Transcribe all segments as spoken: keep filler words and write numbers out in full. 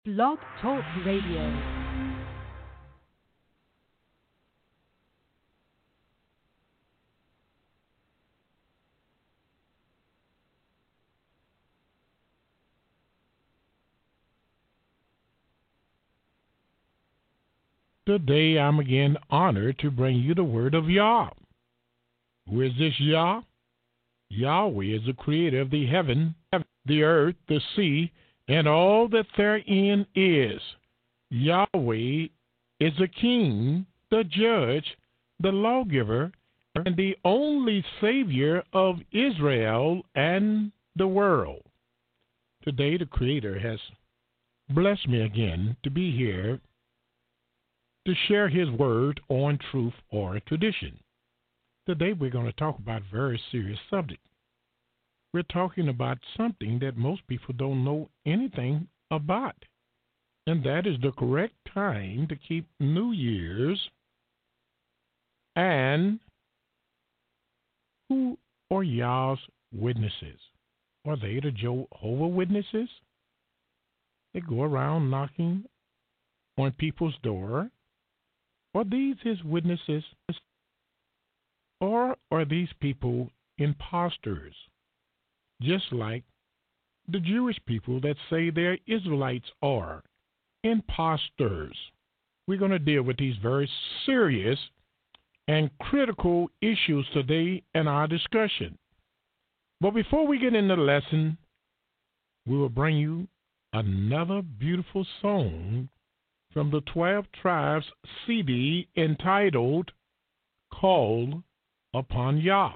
Blog Talk Radio. Today I'm again honored to bring you the word of Yah. Who is this Yah? Yahweh is the creator of the heaven, the earth, the sea, and all that therein is. Yahweh is the king, the judge, the lawgiver, and the only savior of Israel and the world. Today the creator has blessed me again to be here to share his word on truth or tradition. Today we're going to talk about a very serious subject. We're talking about something that most people don't know anything about, and that is the correct time to keep New Year's. And who are Yah's witnesses? Are they the Jehovah Witnesses? They go around knocking on people's door. Are these his witnesses? Or are these people imposters? Just like the Jewish people that say they're Israelites are imposters. We're going to deal with these very serious and critical issues today in our discussion. But before we get into the lesson, we will bring you another beautiful song from the twelve Tribes C D entitled Call Upon Yah.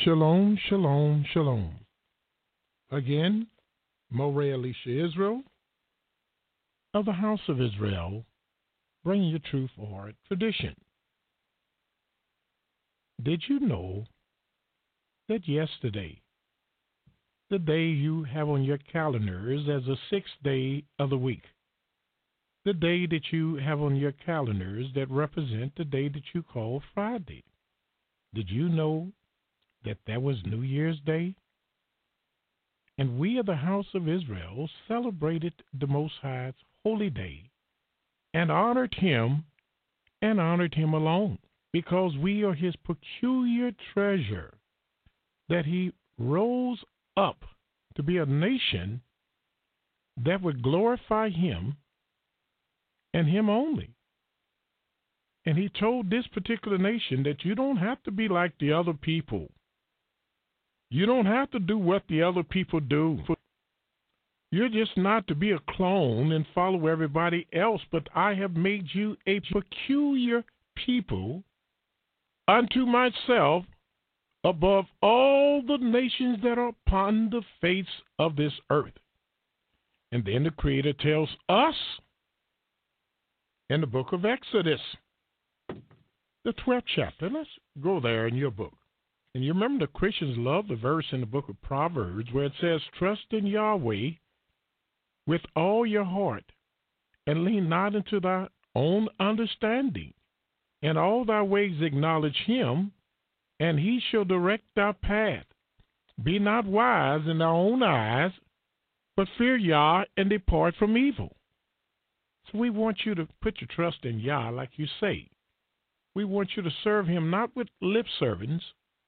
Shalom, shalom, shalom. Again, Moreh Elisha Israel of the House of Israel, bringing you truth or tradition. Did you know that yesterday, the day you have on your calendars as the sixth day of the week, the day that you have on your calendars that represent the day that you call Friday, did you know that that was New Year's Day? And we of the House of Israel celebrated the Most High's holy day and honored him and honored him alone, because we are his peculiar treasure, that he rose up to be a nation that would glorify him and him only. And he told this particular nation that you don't have to be like the other people. You don't have to do what the other people do. You're just not to be a clone and follow everybody else, but I have made you a peculiar people unto myself above all the nations that are upon the face of this earth. And then the Creator tells us in the book of Exodus, the twelfth chapter. Let's go there in your book. And you remember the Christians love the verse in the book of Proverbs where it says, trust in Yahweh with all your heart, and lean not into thy own understanding. In all thy ways acknowledge him, and he shall direct thy path. Be not wise in thy own eyes, but fear Yah and depart from evil. So we want you to put your trust in Yah like you say. We want you to serve him not with lip servings,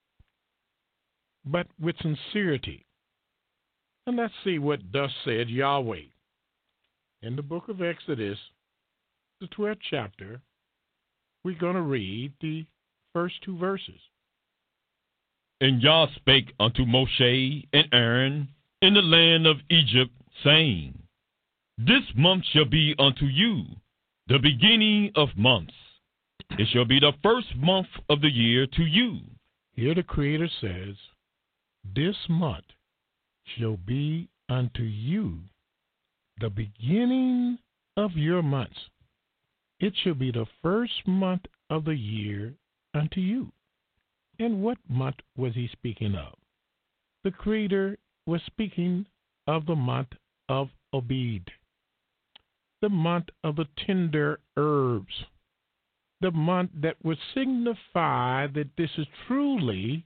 but with sincerity. And let's see what thus said Yahweh. In the book of Exodus, the twelfth chapter, we're going to read the first two verses. And Yah spake unto Moshe and Aaron in the land of Egypt, saying, This month shall be unto you the beginning of months. It shall be the first month of the year to you. Here the Creator says, this month shall be unto you the beginning of your months. It shall be the first month of the year unto you. And what month was he speaking of? The Creator was speaking of the month of Abib, the month of the tender herbs, the month that would signify that this is truly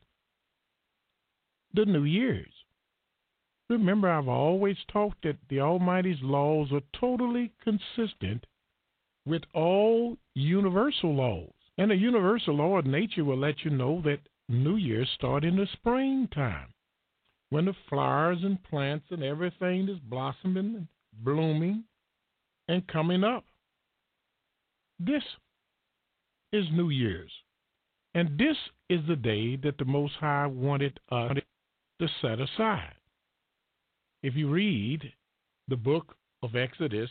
the New Year's. Remember, I've always talked that the Almighty's laws are totally consistent with all universal laws. And a universal law of nature will let you know that New Year's start in the springtime, when the flowers and plants and everything is blossoming and blooming and coming up. This is New Year's. And this is the day that the Most High wanted us to set aside. If you read the book of Exodus,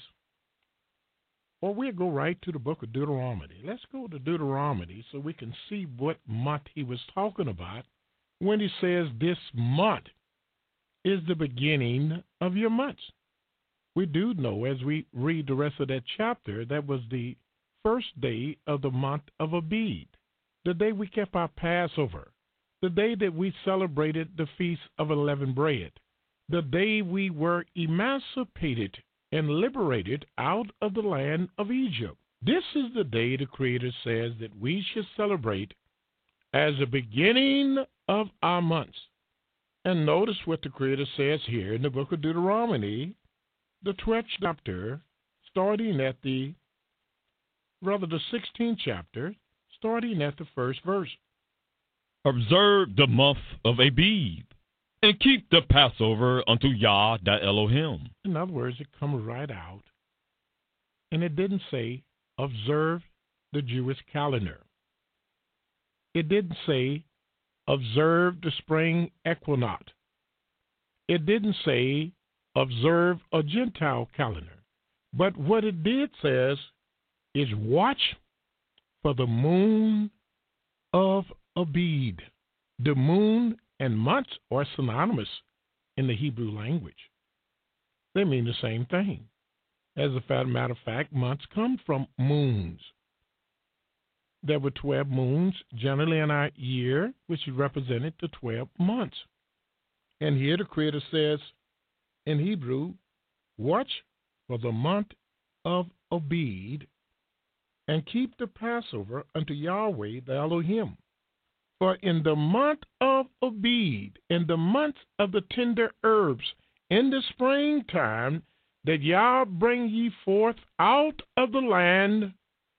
or we'll go right to the book of Deuteronomy. Let's go to Deuteronomy so we can see what month he was talking about when he says this month is the beginning of your months. We do know as we read the rest of that chapter, that was the first day of the month of Abib, the day we kept our Passover, the day that we celebrated the Feast of Unleavened Bread, the day we were emancipated and liberated out of the land of Egypt. This is the day the Creator says that we should celebrate as the beginning of our months. And notice what the Creator says here in the book of Deuteronomy, the twelfth chapter, starting at the, rather the sixteenth chapter, starting at the first verse. Observe the month of Abib, and keep the Passover unto Yah thy Elohim. In other words, it comes right out. And it didn't say, observe the Jewish calendar. It didn't say, observe the spring equinox. It didn't say, observe a Gentile calendar. But what it did says is watch for the moon of Abib. The moon and months are synonymous in the Hebrew language. They mean the same thing. As a matter of fact, months come from moons. There were twelve moons generally in our year, which represented the twelve months. And here the Creator says in Hebrew, watch for the month of Abib and keep the Passover unto Yahweh the Elohim. For in the month of Abib, in the month of the tender herbs, in the springtime, that Yah bring ye forth out of the land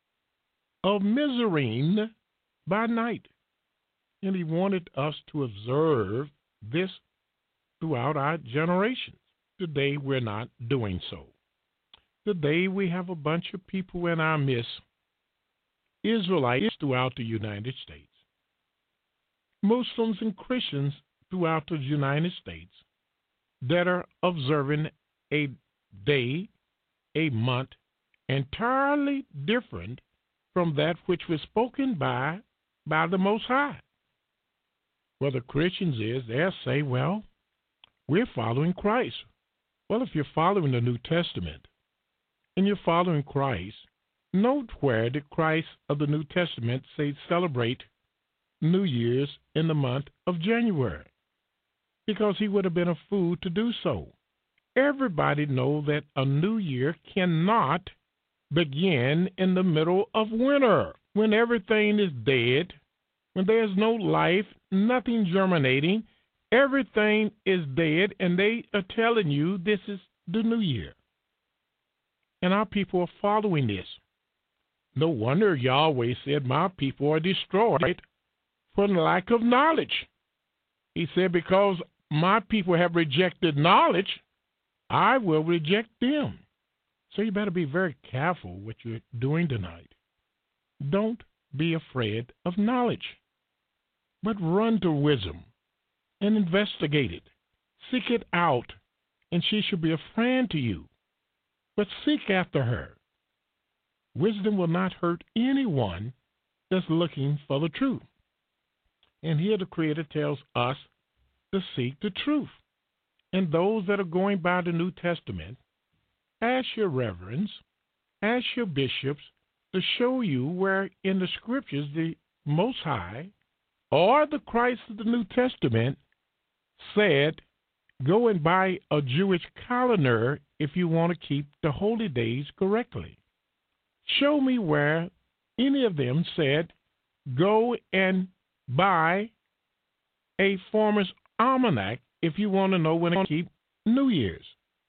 of Mizraim by night. And he wanted us to observe this throughout our generations. Today we're not doing so. Today we have a bunch of people in our midst, Israelites throughout the United States, Muslims and Christians throughout the United States that are observing a day, a month, entirely different from that which was spoken by by the Most High. Well, the Christians is, they'll say, well, we're following Christ. Well, if you're following the New Testament and you're following Christ, note where the Christ of the New Testament say celebrate New Year's in the month of January, because he would have been a fool to do so. Everybody knows that a new year cannot begin in the middle of winter, when everything is dead, when there's no life, nothing germinating, everything is dead, and they are telling you this is the new year. And our people are following this. No wonder Yahweh said, my people are destroyed for the lack of knowledge. He said, because my people have rejected knowledge, I will reject them. So you better be very careful what you're doing tonight. Don't be afraid of knowledge, but run to wisdom and investigate it. Seek it out, and she should be a friend to you. But seek after her. Wisdom will not hurt anyone that's looking for the truth. And here the Creator tells us to seek the truth. And those that are going by the New Testament, ask your reverends, ask your bishops to show you where in the Scriptures the Most High or the Christ of the New Testament said, go and buy a Jewish calendar if you want to keep the holy days correctly. Show me where any of them said, go and buy a farmer's almanac if you want to know when to keep New Year's.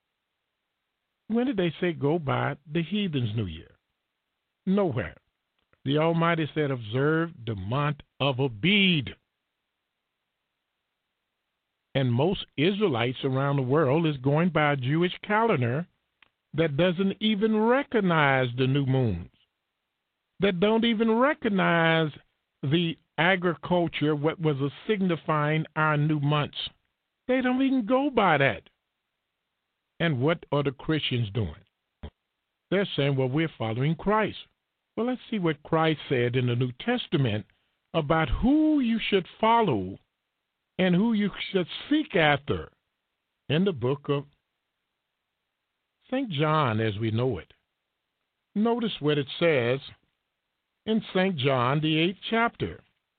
When did they say go buy the heathen's New Year? Nowhere. The Almighty said, observe the month of Abib. And most Israelites around the world is going by a Jewish calendar that doesn't even recognize the new moons, that don't even recognize the agriculture, what was a signifying our new months. They don't even go by that. And what are the Christians doing? They're saying, well, we're following Christ. Well, let's see what Christ said in the New Testament about who you should follow and who you should seek after in the book of Saint John as we know it. Notice what it says in Saint John, the eighth chapter.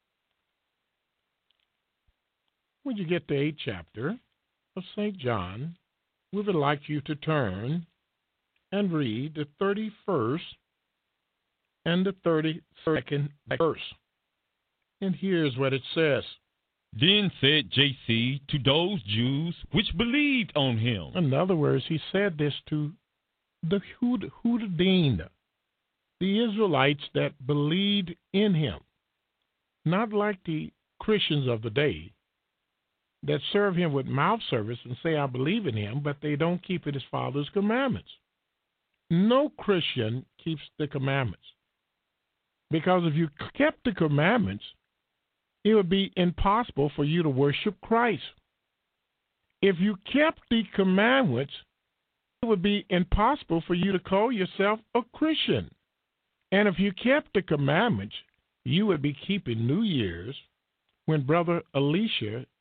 When you get the eighth chapter of Saint John, we would like you to turn and read the thirty-first and the thirty-second verse. And here's what it says. Then said J C to those Jews which believed on him. In other words, he said this to the Hudadim, the Israelites that believed in him. Not like the Christians of the day that serve him with mouth service and say, I believe in him, but they don't keep it his Father's commandments. No Christian keeps the commandments. Because if you kept the commandments, it would be impossible for you to worship Christ. If you kept the commandments, it would be impossible for you to call yourself a Christian. And if you kept the commandments, you would be keeping New Year's when Brother Elisha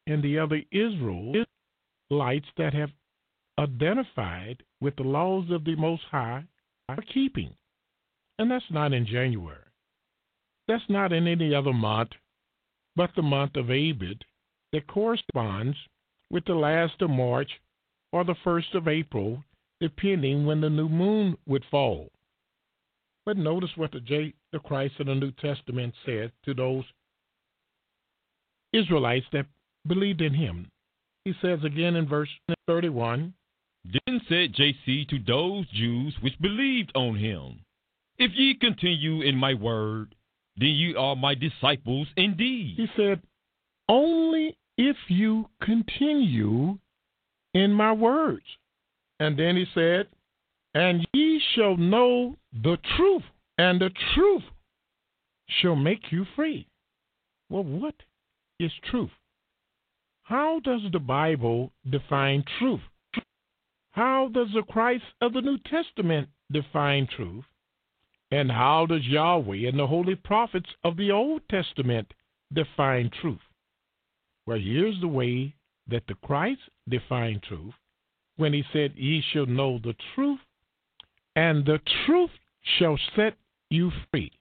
and the other Israelites that have identified with the laws of the Most High are keeping. And that's not in January. That's not in any other month but the month of Abib that corresponds with the last of March or the first of April, depending when the new moon would fall. But notice what the, J, the Christ of the New Testament said to those Israelites that believed in him. He says again in verse thirty-one, Then said J C to those Jews which believed on him, If ye continue in my word, then ye are my disciples indeed. He said, only if you continue in my words. And then he said, and ye shall know the truth, and the truth shall make you free. Well, what is truth? How does the Bible define truth? How does the Christ of the New Testament define truth? And how does Yahweh and the holy prophets of the Old Testament define truth? Well, here's the way that the Christ defined truth when he said, ye shall know the truth, and the truth shall set you free.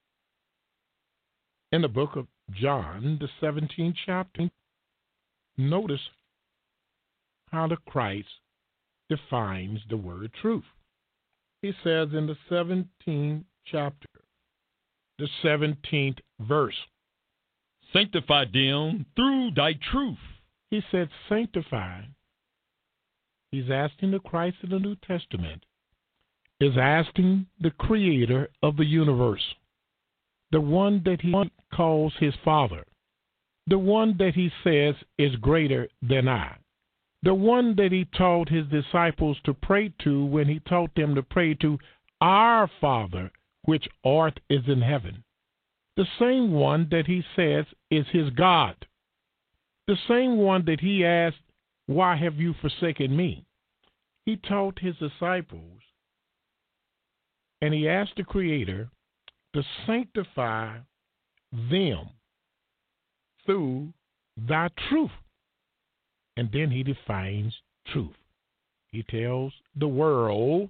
In the book of John, the seventeenth chapter, notice how the Christ defines the word truth. He says in the seventeenth chapter, the seventeenth verse, Sanctify them through thy truth. He said sanctify. He's asking the Christ of the New Testament, is asking the creator of the universe, the one that he calls his Father, the one that he says is greater than I, the one that he taught his disciples to pray to when he taught them to pray to our Father, which art is in heaven, the same one that he says is his God, the same one that he asked, why have you forsaken me? He taught his disciples, and he asked the Creator to sanctify them through thy truth. And then he defines truth. He tells the world,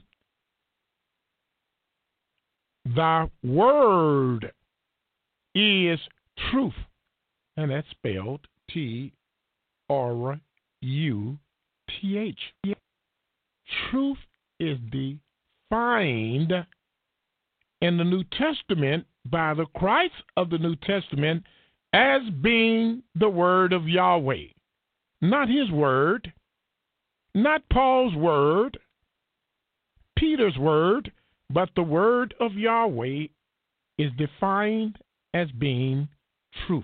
thy word is truth. And that's spelled T R U T H. Truth is defined in the New Testament by the Christ of the New Testament as being the word of Yahweh. Not his word, not Paul's word, Peter's word, but the word of Yahweh is defined as being truth.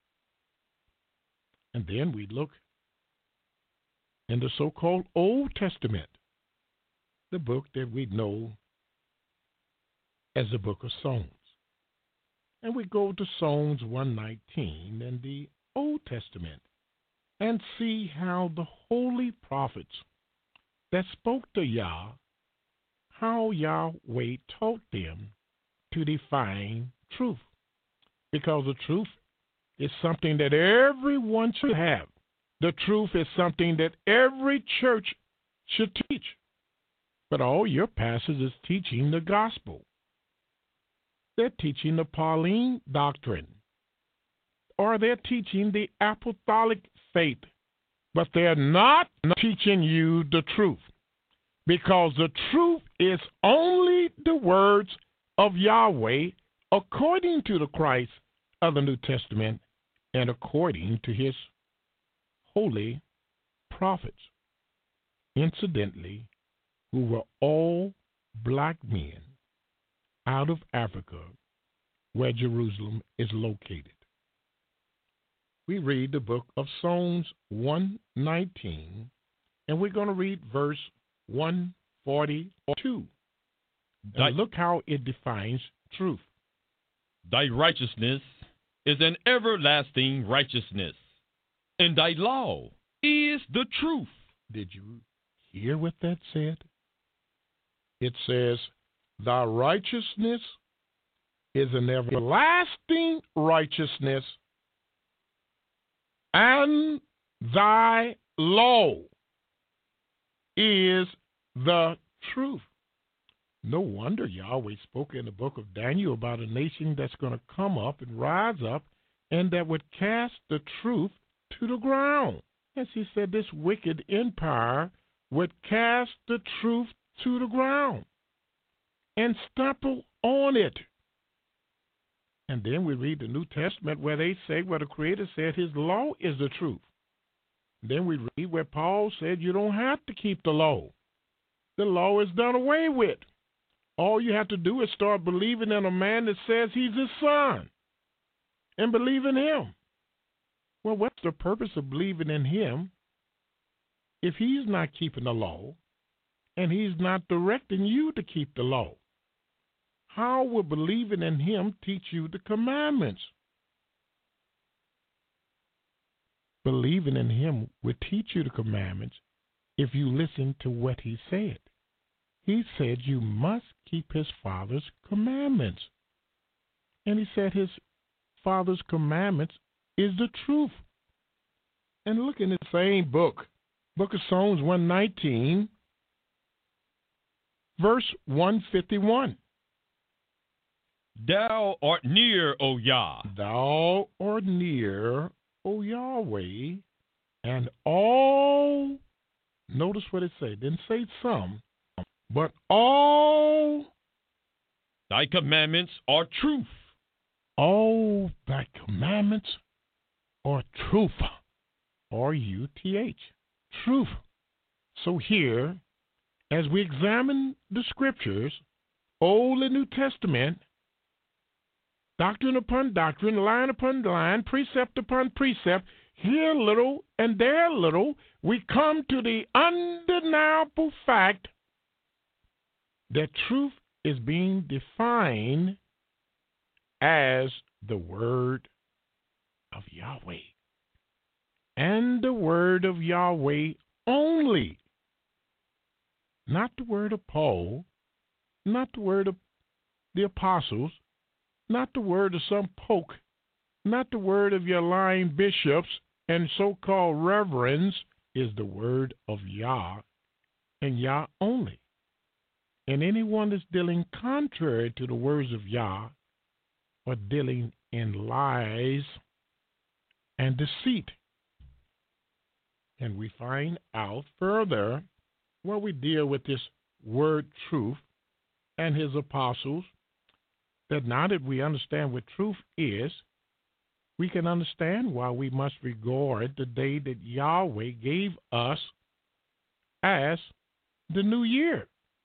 And then we look in the so-called Old Testament, the book that we know as the book of Psalms. And we go to Psalms one nineteen in the Old Testament and see how the holy prophets that spoke to Yah, how Yahweh taught them to define truth. Because the truth is something that everyone should have. The truth is something that every church should teach. But all your pastors is teaching the gospel. They're teaching the Pauline doctrine. Or they're teaching the apostolic faith. But they're not teaching you the truth. Because the truth is only the words of Yahweh according to the Christ of the New Testament and according to his holy prophets. Incidentally, who were all black men out of Africa, where Jerusalem is located. We read the book of Psalms one nineteen, and we're going to read verse one forty-two. Thy, and look how it defines truth. Thy righteousness is an everlasting righteousness, and thy law is the truth. Did you hear what that said? It says, thy righteousness is an everlasting righteousness, and thy law is the truth. No wonder Yahweh spoke in the book of Daniel about a nation that's going to come up and rise up and that would cast the truth to the ground. As he said, this wicked empire would cast the truth to the ground and stumble on it. And then we read the New Testament where they say, where the Creator said his law is the truth. Then we read where Paul said you don't have to keep the law. The law is done away with. All you have to do is start believing in a man that says he's his son and believe in him. Well, what's the purpose of believing in him if he's not keeping the law and he's not directing you to keep the law? How will believing in him teach you the commandments? Believing in him will teach you the commandments if you listen to what he said. He said you must keep his Father's commandments. And he said his Father's commandments is the truth. And look in the same book, Book of Psalms one nineteen, verse one fifty-one. Thou art near, O Yah. Thou art near, O Yahweh, and all, notice what it said, didn't say some, but all thy commandments are truth. All thy commandments are truth. R U T H. Truth. So here, as we examine the scriptures, Old and New Testament, doctrine upon doctrine, line upon line, precept upon precept, here little and there little, we come to the undeniable fact that truth is being defined as the word of Yahweh. And the word of Yahweh only. Not the word of Paul, not the word of the apostles, not the word of some poke, not the word of your lying bishops and so-called reverends, is the word of Yah and Yah only. And anyone that's dealing contrary to the words of Yah or dealing in lies and deceit. And we find out further where we deal with this word truth and his apostles, that now that we understand what truth is, we can understand why we must regard the day that Yahweh gave us as the new year.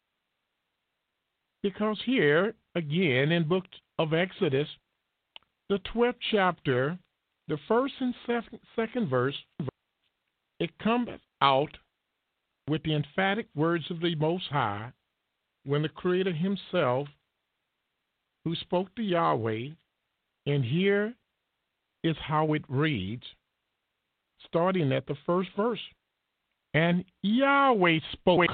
Because here, again, in book of Exodus, the twelfth chapter, the first and second verse, it comes out with the emphatic words of the Most High when the Creator himself, who spoke to Yahweh, and here is how it reads, starting at the first verse. And Yahweh spoke,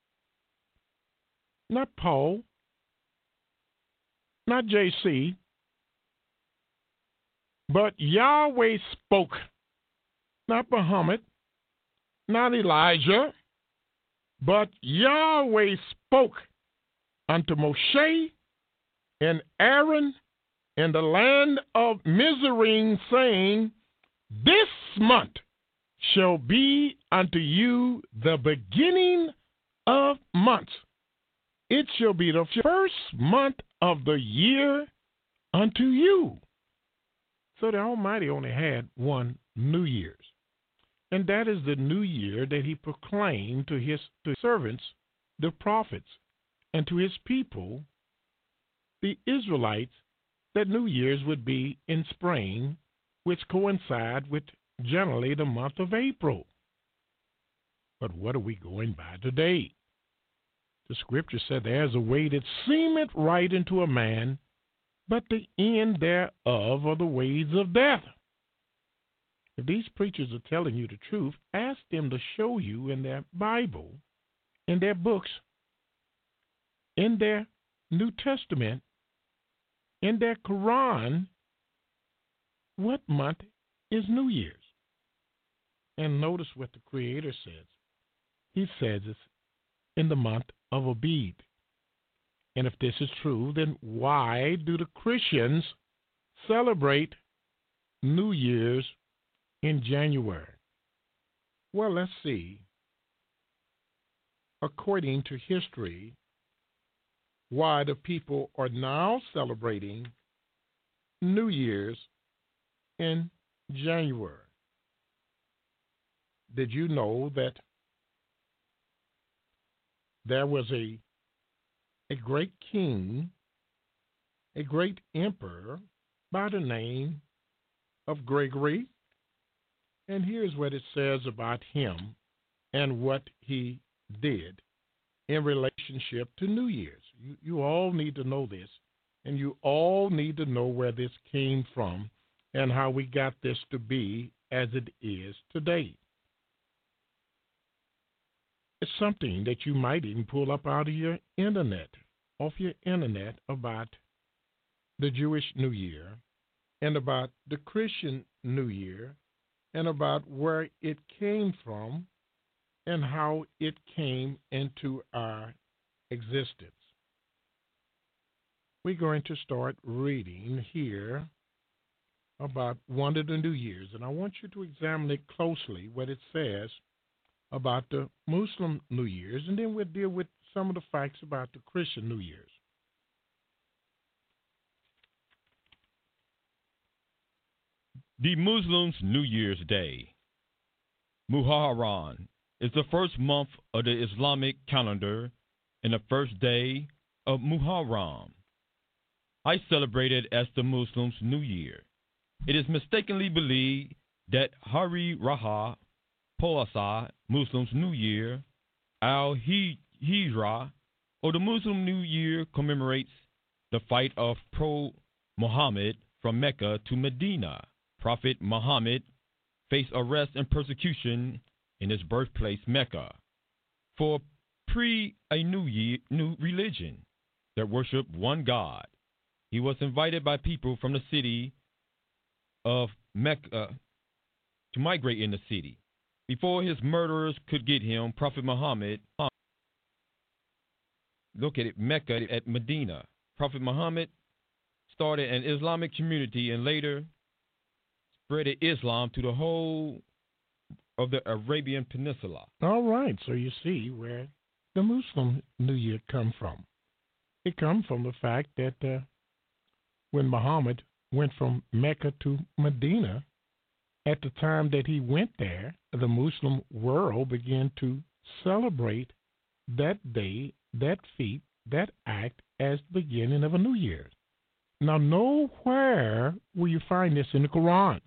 not Paul, not J C, but Yahweh spoke, not Muhammad, not Elijah, but Yahweh spoke unto Moshe and Aaron in the land of Mizraim, saying, this month shall be unto you the beginning of months. It shall be the first month of the year unto you. So the Almighty only had one New Year's. And that is the new year that he proclaimed to his to servants, the prophets, and to his people, the Israelites, that New Year's would be in spring, which coincide with generally the month of April. But what are we going by today? The scripture said, there's a way that seemeth right unto a man, but the end thereof are the ways of death. If these preachers are telling you the truth, ask them to show you in their Bible, in their books, in their New Testament, in their Quran, what month is New Year's. And notice what the Creator says. He says it's in the month of Abib. And if this is true, then why do the Christians celebrate New Year's in January? Well, let's see. According to history, why the people are now celebrating New Year's in January. Did you know that there was a a great king, a great emperor by the name of Gregory? And here's what it says about him and what he did in relationship to New Year's. You, you all need to know this, and you all need to know where this came from and how we got this to be as it is today. It's something that you might even pull up out of your internet, off your internet, about the Jewish New Year and about the Christian New Year and about where it came from and how it came into our existence. We're going to start reading here about one of the New Years, and I want you to examine it closely, what it says about the Muslim New Year's, and then we'll deal with some of the facts about the Christian New Year's. The Muslims' New Year's Day. Muharram is the first month of the Islamic calendar and the first day of Muharram. I celebrate it as the Muslims' New Year. It is mistakenly believed that Hari Raha Poasa, Muslims' New Year, Al-Hijra, or the Muslim New Year, commemorates the fight of Pro Muhammad from Mecca to Medina. Prophet Muhammad faced arrest and persecution in his birthplace, Mecca, for pre a new year, new religion that worshiped one God. He was invited by people from the city of Mecca to migrate in the city. Before his murderers could get him, Prophet Muhammad located Mecca at Medina. Prophet Muhammad started an Islamic community and later spread Islam to the whole of the Arabian Peninsula. All right, so you see where the Muslim New Year come from. It comes from the fact that uh, when Muhammad went from Mecca to Medina, at the time that he went there, the Muslim world began to celebrate that day, that feat, that act as the beginning of a new year. Now, nowhere will you find this in the Quran.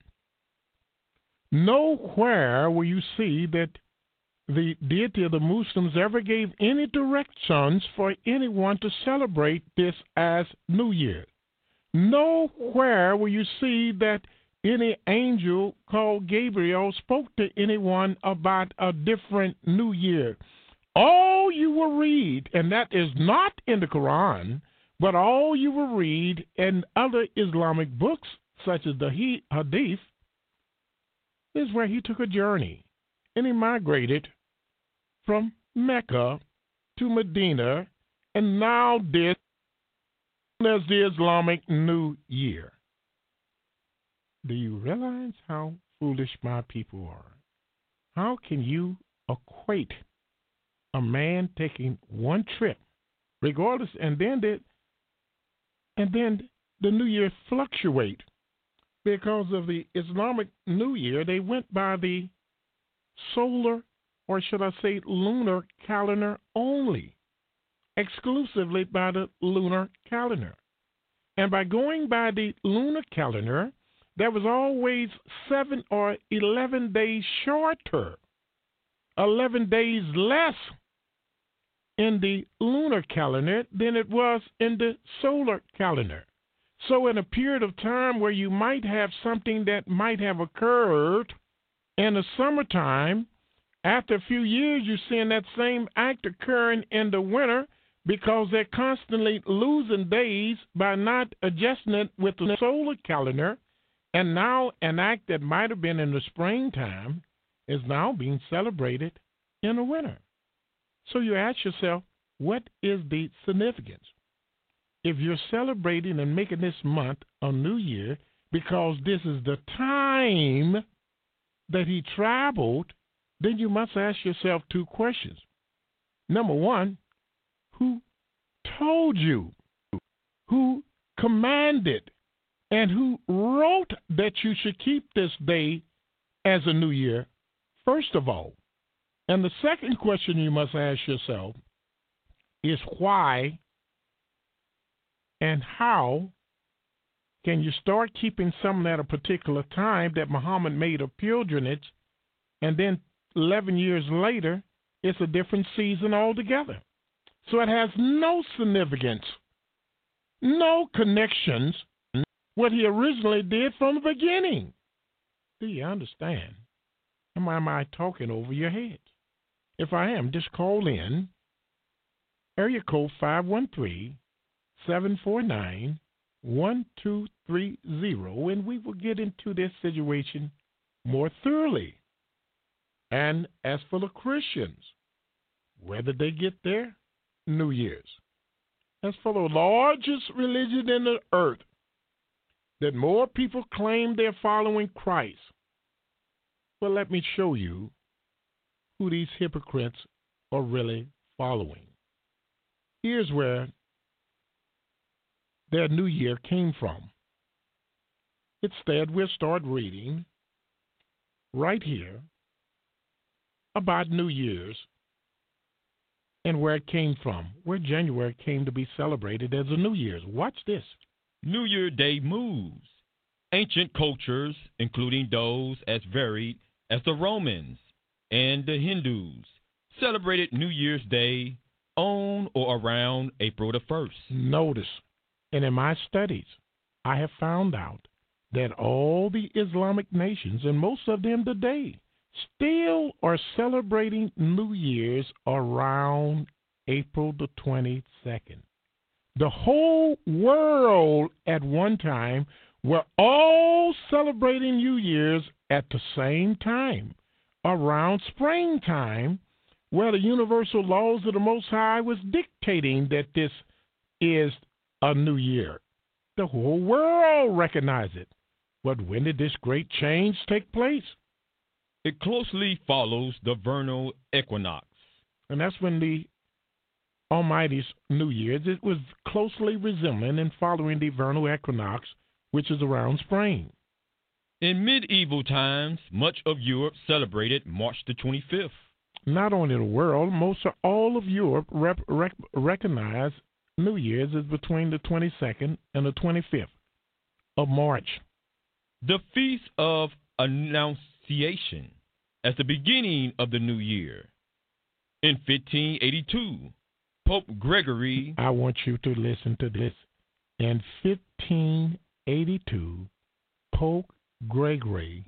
Nowhere will you see that the deity of the Muslims ever gave any directions for anyone to celebrate this as New Year. Nowhere will you see that any angel called Gabriel spoke to anyone about a different New Year. All you will read, and that is not in the Quran, but all you will read in other Islamic books, such as the Hadith, is where he took a journey, and he migrated from Mecca to Medina, and now this is the Islamic New Year. Do you realize how foolish my people are? How can you equate a man taking one trip, regardless, and then the, and then the New Year fluctuate because of the Islamic New Year? They went by the solar, or should I say lunar calendar only, exclusively by the lunar calendar. And by going by the lunar calendar, there was always seven or eleven days shorter, eleven days less in the lunar calendar than it was in the solar calendar. So in a period of time where you might have something that might have occurred in the summertime, after a few years you're seeing that same act occurring in the winter because they're constantly losing days by not adjusting it with the solar calendar. And now an act that might have been in the springtime is now being celebrated in the winter. So you ask yourself, what is the significance? If you're celebrating and making this month a new year because this is the time that he traveled, then you must ask yourself two questions. Number one, who told you? Who commanded? And who wrote that you should keep this day as a new year, first of all? And the second question you must ask yourself is why and how can you start keeping something at a particular time that Muhammad made a pilgrimage, and then eleven years later, it's a different season altogether. So it has no significance, no connections what he originally did from the beginning. Do you understand? Am I, am I talking over your head? If I am, just call in area code five one three, seven four nine, one two three zero, and we will get into this situation more thoroughly. And as for the Christians, whether they get their New Year's, as for the largest religion in the earth, that more people claim they're following Christ. Well, let me show you who these hypocrites are really following. Here's where their new year came from. Instead, we'll start reading right here about New Year's and where it came from, where January came to be celebrated as a New Year's. Watch this. New Year Day moves. Ancient cultures, including those as varied as the Romans and the Hindus, celebrated New Year's Day on or around April the first. Notice, and in my studies, I have found out that all the Islamic nations, and most of them today, still are celebrating New Year's around April the twenty-second. The whole world at one time were all celebrating New Year's at the same time, around springtime, where the universal laws of the Most High was dictating that this is a new year. The whole world recognized it. But when did this great change take place? It closely follows the vernal equinox. And that's when the Almighty's New Year's, it was closely resembling and following the vernal equinox, which is around spring. In medieval times, much of Europe celebrated March the twenty-fifth. Not only the world, most of all of Europe rep, rec, recognize New Year's is between the twenty-second and the twenty-fifth of March. The Feast of Annunciation as the beginning of the new year. In fifteen eighty-two, Pope Gregory... I want you to listen to this. In fifteen eighty-two, Pope Gregory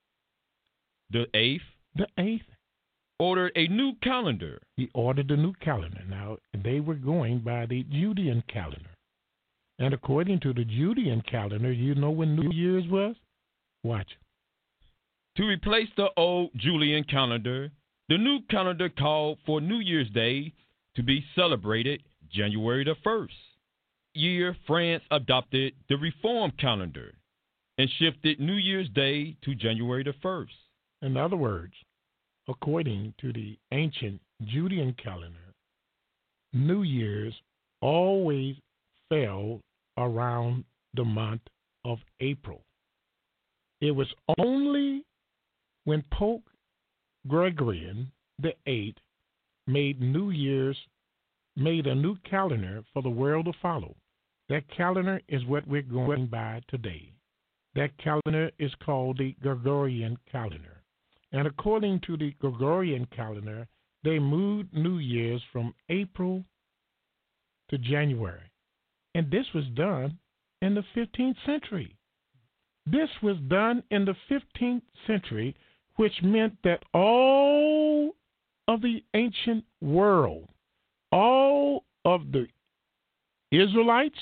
the eighth, the eighth, ordered a new calendar. He ordered a new calendar. Now, they were going by the Judean calendar. And according to the Judean calendar, you know when New Year's was? Watch. To replace the old Julian calendar, the new calendar called for New Year's Day to be celebrated January the first. Year France adopted the Reform calendar and shifted New Year's Day to January the first. In other words, according to the ancient Judean calendar, New Year's always fell around the month of April. It was only when Pope Gregorian the eighth made New Year's, made a new calendar for the world to follow. That calendar is what we're going by today. That calendar is called the Gregorian calendar. And according to the Gregorian calendar, they moved New Year's from April to January. And this was done in the fifteenth century. This was done in the fifteenth century, which meant that all of the ancient world, all of the Israelites,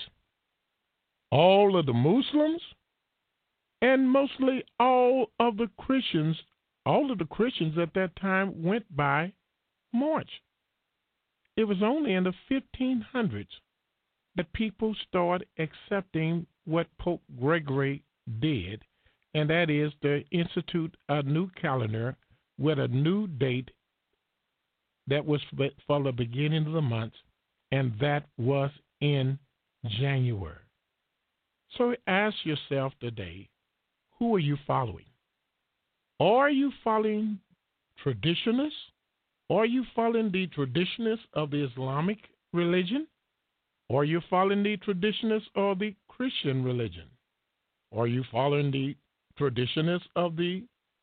all of the Muslims, and mostly all of the Christians All of the Christians at that time went by March. It was only in the fifteen hundreds that people started accepting what Pope Gregory did, and that is to institute a new calendar with a new date that was for the beginning of the month, and that was in January. So ask yourself today, who are you following? Are you following traditionalists? Are you following the traditionalists of the Islamic religion? Are you following the traditionalists of the Christian religion? Are you following the traditionalists of the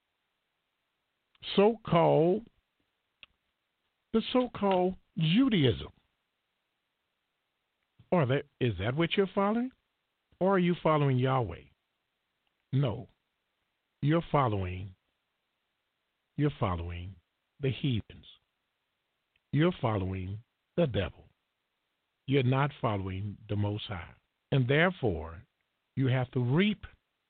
so-called the so-called Judaism? Or that, is that what you're following? Or are you following Yahweh? No. You're following you're following the heathens. You're following the devil. You're not following the Most High. And therefore, you have to reap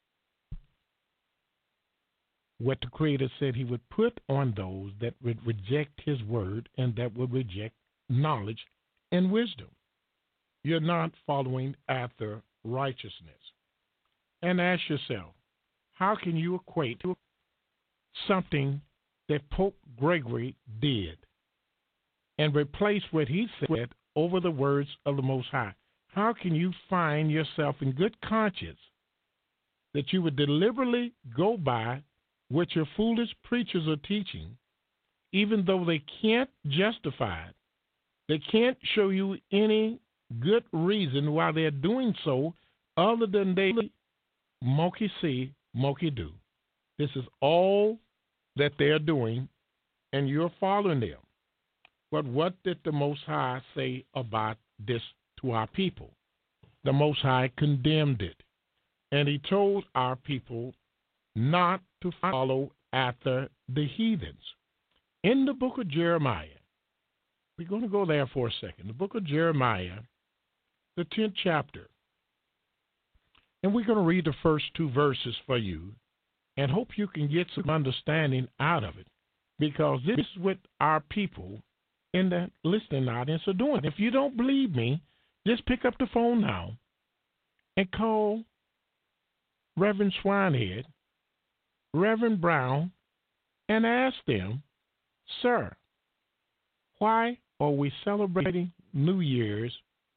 what the Creator said he would put on those that would reject his word and that would reject knowledge and wisdom. You're not following after righteousness. And ask yourself, how can you equate something that Pope Gregory did and replace what he said over the words of the Most High? How can you find yourself in good conscience that you would deliberately go by what your foolish preachers are teaching, even though they can't justify it? They can't show you any good reason why they're doing so other than they monkey see, monkey do. This is all that they're doing, and you're following them. But what did the Most High say about this to our people? The Most High condemned it, and he told our people not to follow after the heathens. In the book of Jeremiah, we're going to go there for a second. The book of Jeremiah, the tenth chapter, and we're going to read the first two verses for you and hope you can get some understanding out of it, because this is what our people in the listening audience are doing. If you don't believe me, just pick up the phone now and call Reverend Swinehead, Reverend Brown, and ask them, sir, why are we celebrating New Year's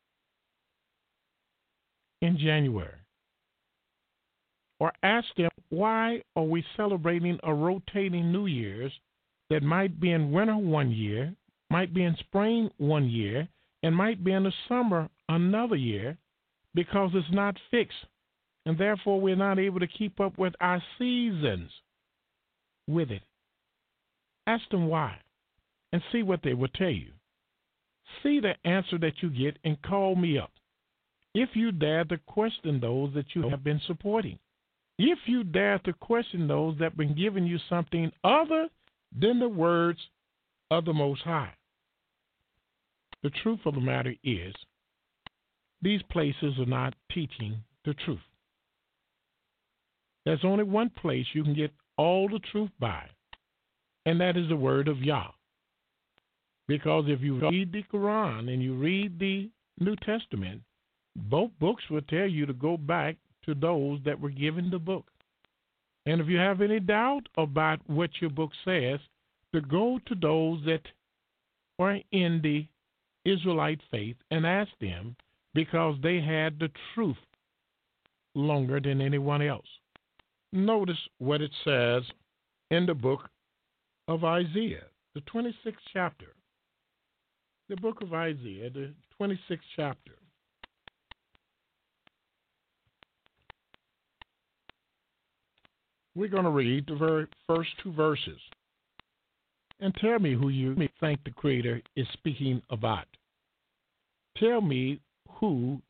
in January? Or ask them, why are we celebrating a rotating New Year's that might be in winter one year, might be in spring one year, and might be in the summer another year, because it's not fixed, and therefore we're not able to keep up with our seasons with it. Ask them why, and see what they will tell you. See the answer that you get and call me up if you dare to question those that you have been supporting. If you dare to question those that have been giving you something other than the words of the Most High. The truth of the matter is, these places are not teaching the truth. There's only one place you can get all the truth by, and that is the word of Yah. Because if you read the Quran and you read the New Testament, both books will tell you to go back to those that were given the book. And if you have any doubt about what your book says, to go to those that are in the Israelite faith and ask them, because they had the truth longer than anyone else. Notice what it says in the book of Isaiah, the twenty-sixth chapter. The book of Isaiah, the twenty-sixth chapter. We're going to read the very first two verses. And tell me who you think the Creator is speaking about. Tell me who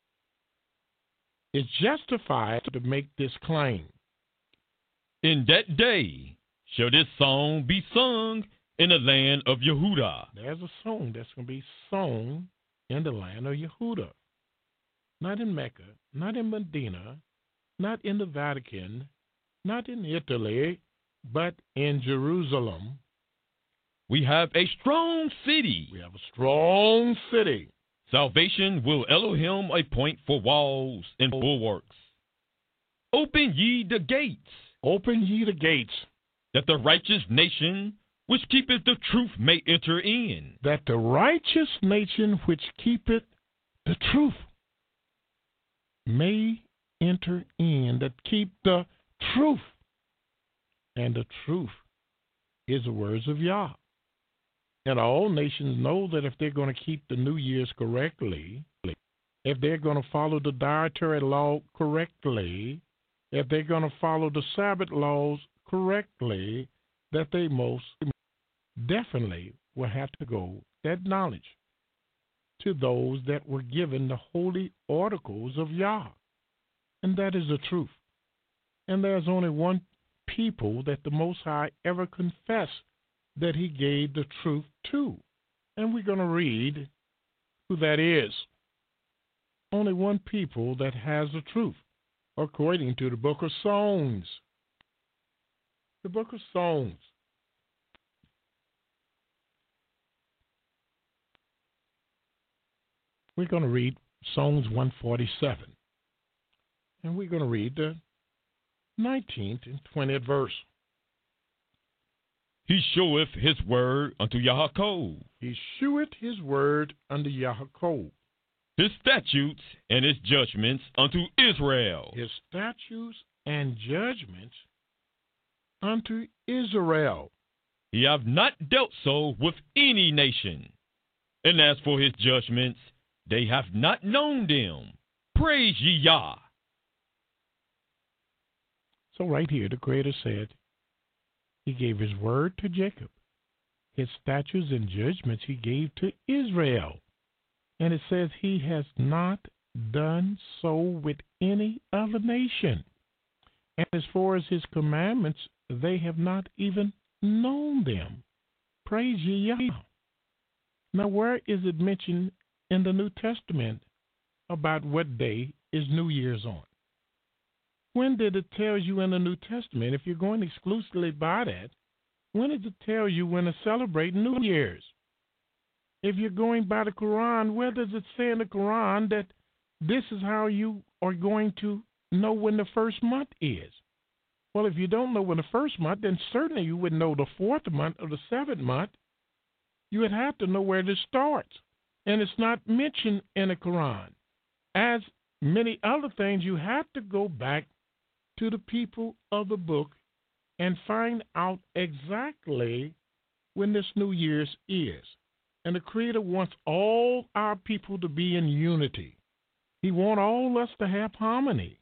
is justified to make this claim. In that day shall this song be sung in the land of Yehudah. There's a song that's going to be sung in the land of Yehudah. Not in Mecca, not in Medina, not in the Vatican, not in Italy, but in Jerusalem we have a strong city. we have a strong city. Salvation will Elohim appoint for walls and bulwarks. Open ye the gates, Open ye the gates, that the righteous nation which keepeth the truth may enter in. that the righteous nation which keepeth the truth may enter in, that keep the truth. And the truth is the words of Yah. And all nations know that if they're going to keep the New Year's correctly, if they're going to follow the dietary law correctly, if they're going to follow the Sabbath laws correctly, that they most definitely will have to go that knowledge to those that were given the holy articles of Yah. And that is the truth. And there's only one people that the Most High ever confessed that he gave the truth to. And we're going to read who that is. Only one people that has the truth, according to the book of Songs. The book of Songs. We're going to read Songs one forty-seven. And we're going to read the nineteenth and twentieth verse. He showeth his word unto Yaakov, He sheweth his word unto Yaakov, his statutes and his judgments unto Israel. his statutes and judgments unto Israel. He hath not dealt so with any nation. And as for his judgments, they have not known them. Praise ye Yah. So right here, the Creator said, he gave his word to Jacob. His statutes and judgments he gave to Israel. And it says he has not done so with any other nation. And as far as his commandments, they have not even known them. Praise ye Yah. Now, where is it mentioned in the New Testament about what day is New Year's on? When did it tell you in the New Testament, if you're going exclusively by that, when did it tell you when to celebrate New Year's? If you're going by the Quran, where does it say in the Quran that this is how you are going to know when the first month is? Well, if you don't know when the first month, then certainly you would know the fourth month or the seventh month. You would have to know where this starts. And it's not mentioned in the Quran. As many other things, you have to go back to the people of the book and find out exactly when this New Year's is. And the Creator wants all our people to be in unity. He wants all us to have harmony.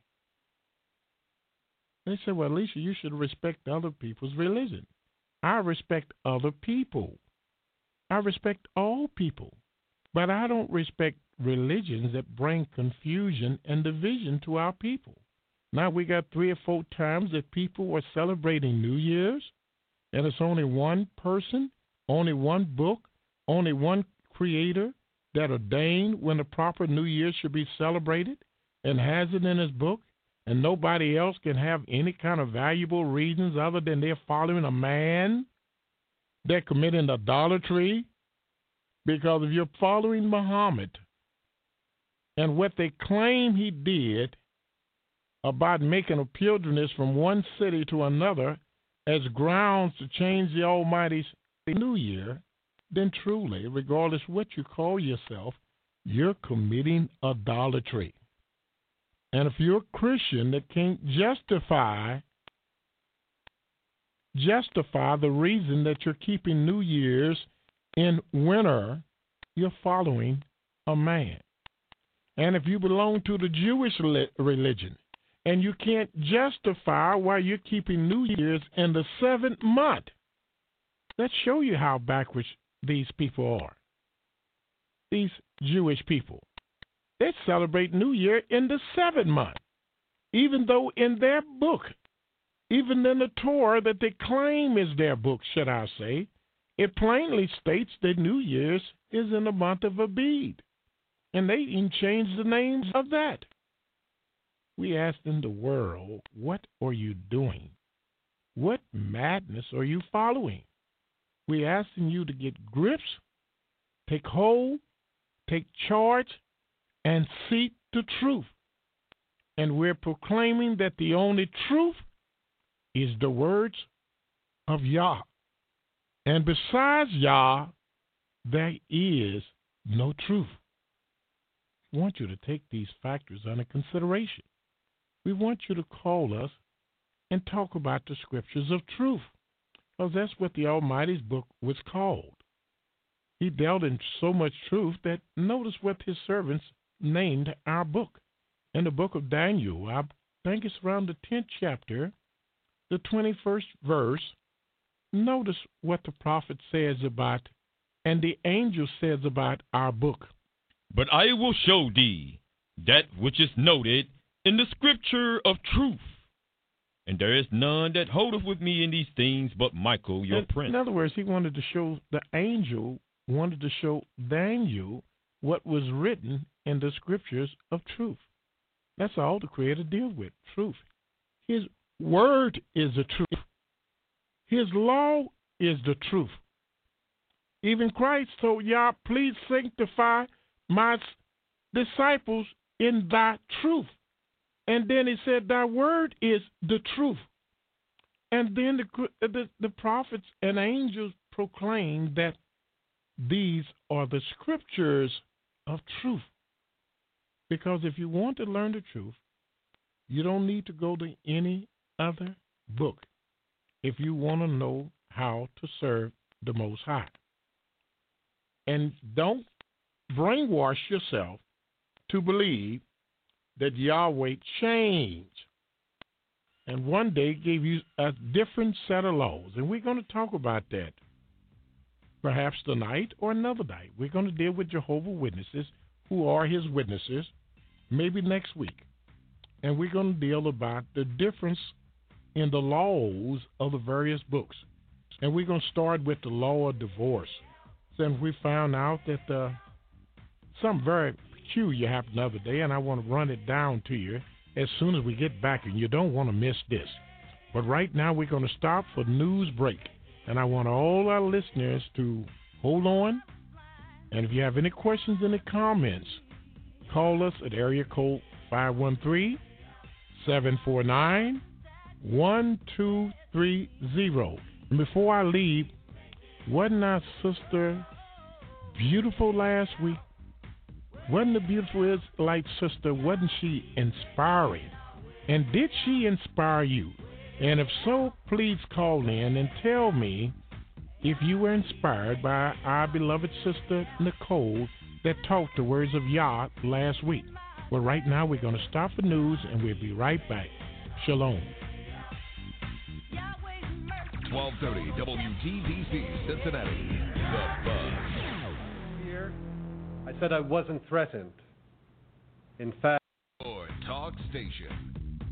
They say, well, Alicia, you should respect other people's religion. I respect other people. I respect all people. But I don't respect religions that bring confusion and division to our people. Now we got three or four times that people are celebrating New Year's, and it's only one person, only one book, only one creator that ordained when the proper New Year should be celebrated and has it in his book, and nobody else can have any kind of valuable reasons other than they're following a man. They're committing idolatry. Because if you're following Muhammad and what they claim he did about making a pilgrimage from one city to another as grounds to change the Almighty's New Year, then truly, regardless what you call yourself, you're committing idolatry. And if you're a Christian that can't justify justify the reason that you're keeping New Year's in winter, you're following a man. And if you belong to the Jewish religion and you can't justify why you're keeping New Year's in the seventh month, let's show you how backwards these people are. These Jewish people, they celebrate New Year in the seventh month, even though in their book, even in the Torah that they claim is their book, should I say, it plainly states that New Year's is in the month of Abib. And they even changed the names of that. We asked in the world, what are you doing What madness are you following? We're asking you to get grips, take hold, take charge, and seek the truth. And we're proclaiming that the only truth is the words of Yah. And besides Yah, there is no truth. We want you to take these factors under consideration. We want you to call us and talk about the scriptures of truth, because that's what the Almighty's book was called. He dealt in so much truth that notice what his servants named our book. In the book of Daniel, I think it's around the tenth chapter, the twenty-first verse, notice what the prophet says about, and the angel says about our book. But I will show thee that which is noted in the scripture of truth. And there is none that holdeth with me in these things but Michael, your in, prince. In other words, he wanted to show, the angel wanted to show Daniel what was written in the scriptures of truth. That's all the Creator deals with, truth. His word is the truth. His law is the truth. Even Christ told Yah, please sanctify my disciples in thy truth. And then he said, thy word is the truth. And then the, the, the prophets and angels proclaim that these are the scriptures of truth. Because if you want to learn the truth, you don't need to go to any other book if you want to know how to serve the Most High. And don't brainwash yourself to believe that Yahweh changed and one day gave you a different set of laws. And we're going to talk about that perhaps tonight or another night. We're going to deal with Jehovah's Witnesses, who are his witnesses, maybe next week. And we're going to deal about the difference in the laws of the various books. And we're going to start with the law of divorce. Since we found out that uh, something very peculiar happened the other day, and I want to run it down to you as soon as we get back, and you don't want to miss this. But right now we're going to stop for news break, and I want all our listeners to hold on, and if you have any questions, any comments, call us at area code five one three, seven four nine, one two three zero. And before I leave, wasn't our sister beautiful last week? Wasn't the beautiful Israelite sister, wasn't she inspiring? And did she inspire you? And if so, please call in and tell me if you were inspired by our beloved sister Nicole that taught the words of Yah last week. Well, right now we're going to stop for news, and we'll be right back. Shalom. twelve thirty W T B C Cincinnati, The Buzz. Here, I said I wasn't threatened. In fact, Or Talk Station.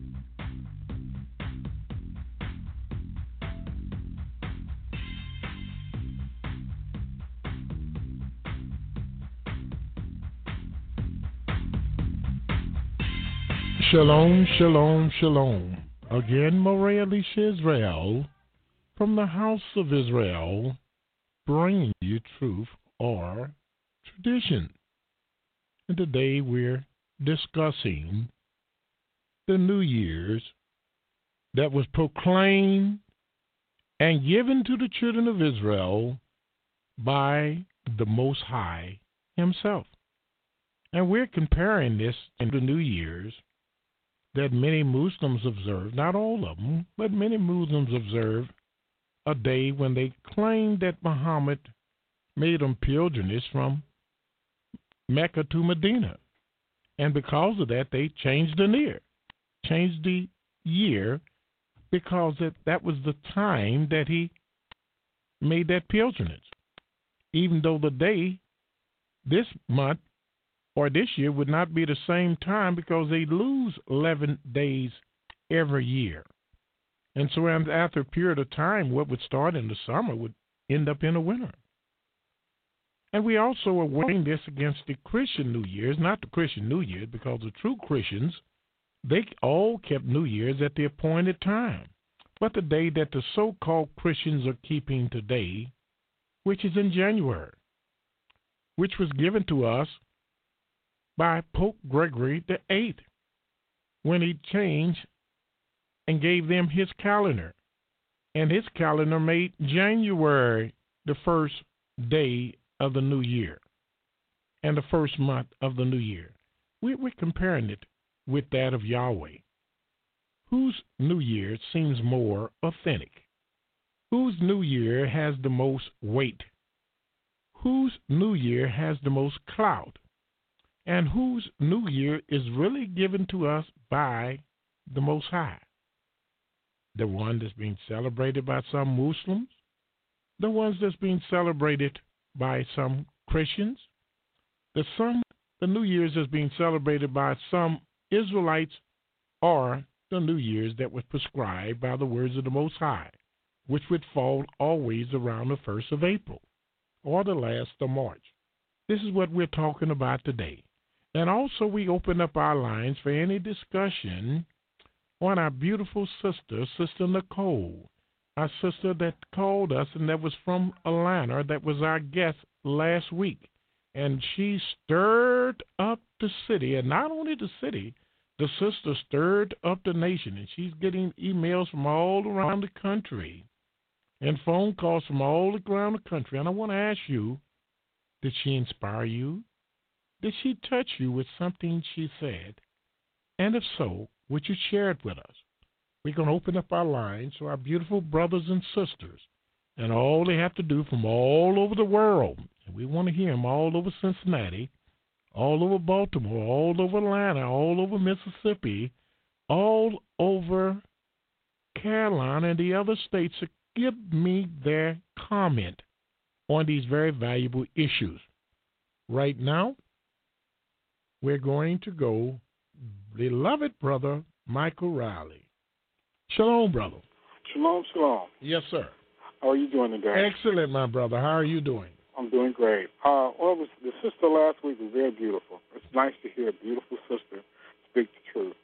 Shalom, shalom, shalom. Again, Moreh Alicia Israel from the House of Israel, bringing you truth or tradition. And today we're discussing the New Year's that was proclaimed and given to the children of Israel by the Most High himself. And we're comparing this to the New Year's that many Muslims observe, not all of them, but many Muslims observe a day when they claim that Muhammad made them pilgrimage from Mecca to Medina. And because of that, they changed the year, changed the year because that, that was the time that he made that pilgrimage. Even though the day this month or this year would not be the same time because they lose eleven days every year. And so after a period of time, what would start in the summer would end up in the winter. And we also are weighing this against the Christian New Year's, not the Christian New Year, because the true Christians, they all kept New Year's at the appointed time. but the day that the so-called Christians are keeping today, which is in January, which was given to us by Pope Gregory the Eighth when he changed and gave them his calendar. And his calendar made January the first day of the new year and the first month of the new year. We, we're comparing it with that of Yahweh. Whose new year seems more authentic? Whose new year has the most weight? Whose new year has the most clout? And whose new year is really given to us by the Most High? The one that's being celebrated by some Muslims? The ones that's being celebrated by some Christians? The some the New Year's that's being celebrated by some Israelites, or the New Year's that was prescribed by the words of the Most High, which would fall always around the first of April or the last of March. This is what we're talking about today. And also we open up our lines for any discussion on our beautiful sister, Sister Nicole, our sister that called us and that was from Atlanta, that was our guest last week. And she stirred up the city, and not only the city, the sister stirred up the nation, and she's getting emails from all around the country and phone calls from all around the country. And I want to ask you, did she inspire you? Did she touch you with something she said? And if so, would you share it with us? We're going to open up our lines to our beautiful brothers and sisters, and all they have to do from all over the world, and we want to hear them all over Cincinnati, all over Baltimore, all over Atlanta, all over Mississippi, all over Carolina and the other states to give me their comment on these very valuable issues. Right now, we're going to go beloved brother Michael Riley. Shalom, brother. Shalom, shalom. Yes, sir. How are you doing today? Excellent, my brother. How are you doing? I'm doing great. Uh, well, the sister last week was very beautiful. It's nice to hear a beautiful sister speak the truth.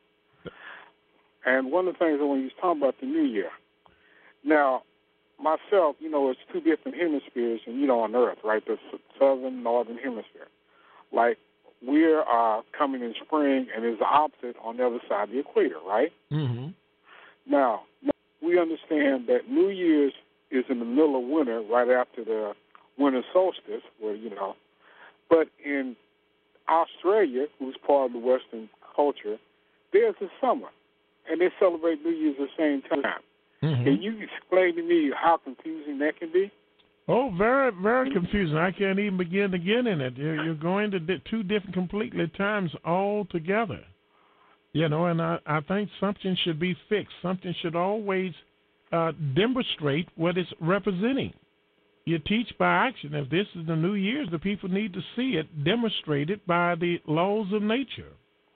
And one of the things when you was talking about the New Year, now, myself, you know, it's two different hemispheres, and you know, on Earth, right? The southern, northern hemisphere. Like, we're uh, coming in spring, and it's the opposite on the other side of the equator, right? Mm-hmm. Now, we understand that New Year's is in the middle of winter, right after the winter solstice, where, you know, but in Australia, who's part of the Western culture, there's the summer, and they celebrate New Year's at the same time. Mm-hmm. Can you explain to me how confusing that can be? Oh, very, very confusing. I can't even begin to get in it. You're, you're going to di- two different completely times altogether. You know, and I, I think something should be fixed. Something should always uh, demonstrate what it's representing. You teach by action. If this is the New Year's, the people need to see it demonstrated by the laws of nature.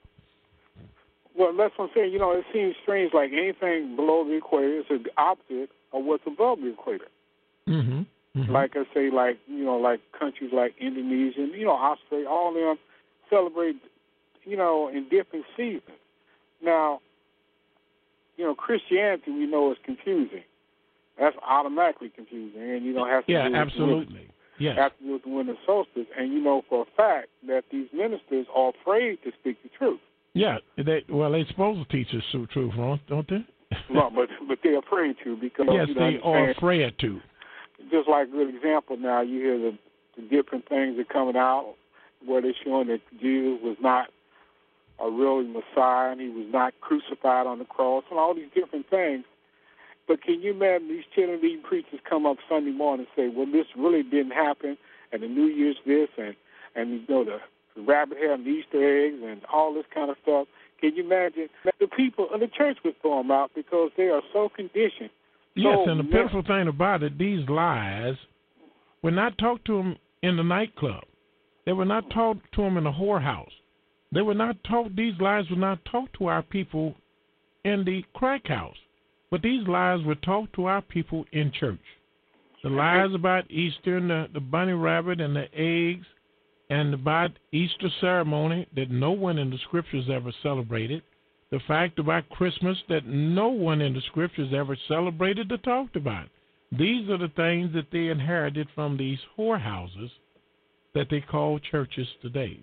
Well, that's what I'm saying. You know, it seems strange, like anything below the equator is the opposite of what's above the equator. Mm-hmm. Mm-hmm. Like I say, like, you know, like countries like Indonesia, and, you know, Australia, all of them celebrate, you know, in different seasons. Now, you know, Christianity, we know, is confusing. That's automatically confusing, and, you know, has to yeah, do absolutely. with, yes. has to do with the winter solstice. And you know for a fact that these ministers are afraid to speak the truth. Yeah, they, well, they're supposed to teach us the truth, don't they? No, but but they're afraid to because yes, you know, they are afraid to. Just like a good example now, you hear the, the different things that are coming out where they're showing that Jesus was not a real Messiah and he was not crucified on the cross and all these different things. But can you imagine these cheerleading preachers come up Sunday morning and say, well, this really didn't happen, and the New Year's this, and, and you know, the, the rabbit hair and the Easter eggs and all this kind of stuff. Can you imagine that the people of the church would throw them out because they are so conditioned? Yes, so and the pitiful thing about it, these lies were not taught to them in the nightclub. They were not taught to them in the whorehouse. They were not taught, these lies were not taught to our people in the crack house. But these lies were taught to our people in church. The lies about Easter and the, the bunny rabbit and the eggs and about Easter ceremony that no one in the scriptures ever celebrated. The the fact about Christmas that no one in the scriptures ever celebrated or talked about. These are the things that they inherited from these whorehouses that they call churches today.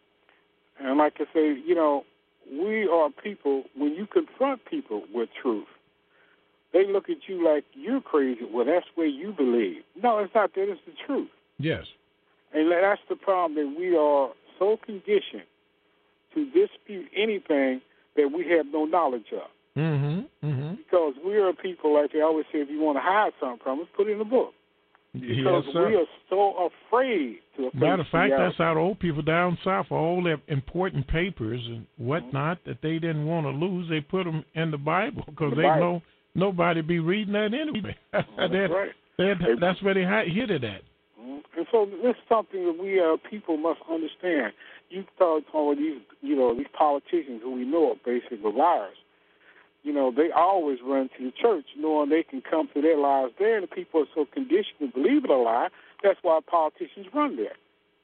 And like I say, you know, we are people, when you confront people with truth, they look at you like you're crazy. Well, that's where you believe. No, it's not that. It's the truth. Yes. And that's the problem, that we are so conditioned to dispute anything that we have no knowledge of. Mm-hmm. Mm-hmm. Because we are people, like they always say, if you want to hide something from us, put it in the book. Because yes, we are so afraid to. Matter of fact, that's how the old people down south, all their important papers and whatnot mm-hmm. that they didn't want to lose, they put them in the Bible because the they Bible. know nobody be reading that anyway. That's that, right. That, that's where they hit it at. Mm-hmm. And so this is something that we uh, people must understand. You start talking these, you know, these politicians who we know are basically liars. You know, they always run to the church knowing they can come to their lives there, and the people are so conditioned to believe it a lie, that's why politicians run there.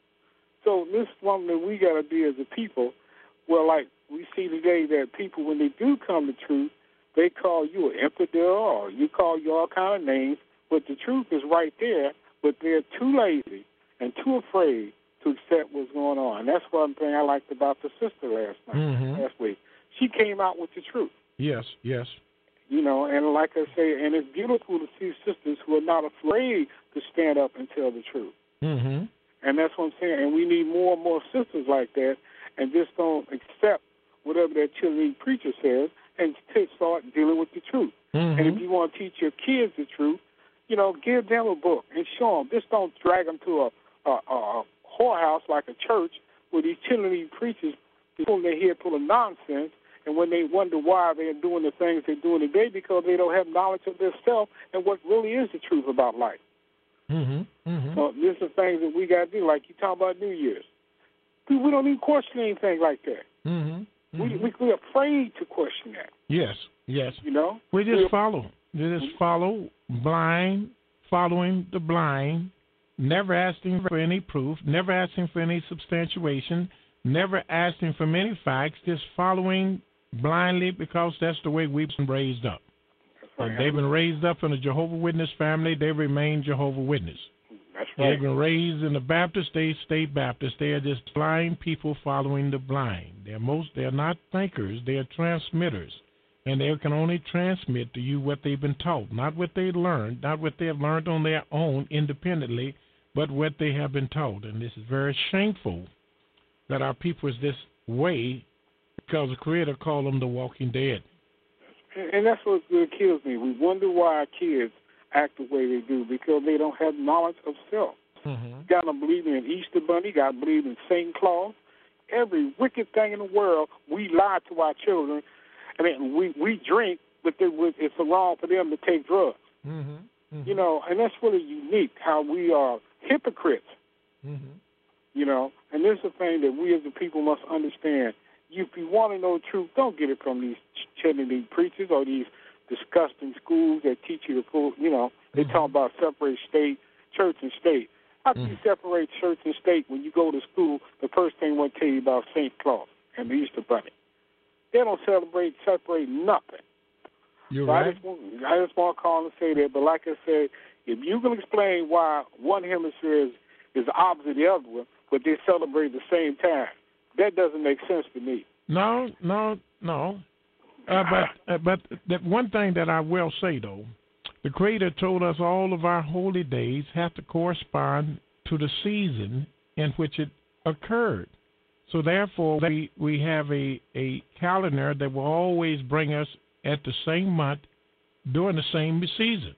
So this is something that we got to be as a people. Well, like we see today that people, when they do come to truth, they call you an infidel or you call you all kind of names, but the truth is right there, but they're too lazy and too afraid to accept what's going on. And that's one thing I liked about the sister last night, mm-hmm. last week. She came out with the truth. Yes, yes. You know, and like I say, and it's beautiful to see sisters who are not afraid to stand up and tell the truth. Mm-hmm. And that's what I'm saying. And we need more and more sisters like that, and just don't accept whatever that cheerleading preacher says and to start dealing with the truth. Mm-hmm. And if you want to teach your kids the truth, you know, give them a book and show them. Just don't drag them to a, a, a whorehouse like a church where these cheerleading preachers, whom they hear full of nonsense. And when they wonder why they're doing the things they're doing today, because they don't have knowledge of their self and what really is the truth about life. Mm-hmm. Mm-hmm. So these are things that we got to do, like you talk about New Year's. We, we don't even question anything like that. Mm-hmm. Mm-hmm. We, we, we're afraid to question that. Yes, yes. You know? We just we're, follow. We just follow blind, following the blind, never asking for any proof, never asking for any substantiation, never asking for many facts, just following blindly because that's the way we've been raised up. Right. And they've been raised up in a Jehovah's Witness family. They remain Jehovah's Witness. That's right. They've been raised in the Baptist. They stay Baptist. They are just blind people following the blind. They're most. They're not thinkers. They are transmitters, and they can only transmit to you what they've been taught, not what they learned, not what they have learned on their own independently, but what they have been taught. And this is very shameful that our people is this way, because the Creator called them the walking dead. And that's what kills me. We wonder why our kids act the way they do, because they don't have knowledge of self. Mm-hmm. Got them believing in Easter Bunny, got them believing in Saint Claus. Every wicked thing in the world, we lie to our children. I mean, we, we drink, but they, it's wrong for them to take drugs. Mm-hmm. Mm-hmm. You know, and that's really unique, how we are hypocrites. Mm-hmm. You know, and this is a thing that we as the people must understand. If you want to know the truth, don't get it from these cheerleading preachers or these disgusting schools that teach you to fool. You know, they mm-hmm. talk about separate state, church and state. How can mm-hmm. you separate church and state when you go to school? The first thing they want to tell you about Saint Claus and the Easter Bunny. They don't celebrate, separate nothing. You're so right. I just, want, I just want to call and say that. But like I said, if you can explain why one hemisphere is, is the opposite of the other one, but they celebrate at the same time, that doesn't make sense to me. No, no, no. Uh, but uh, but that one thing that I will say, though, the Creator told us all of our holy days have to correspond to the season in which it occurred. So therefore, we, we have a, a calendar that will always bring us at the same month during the same season.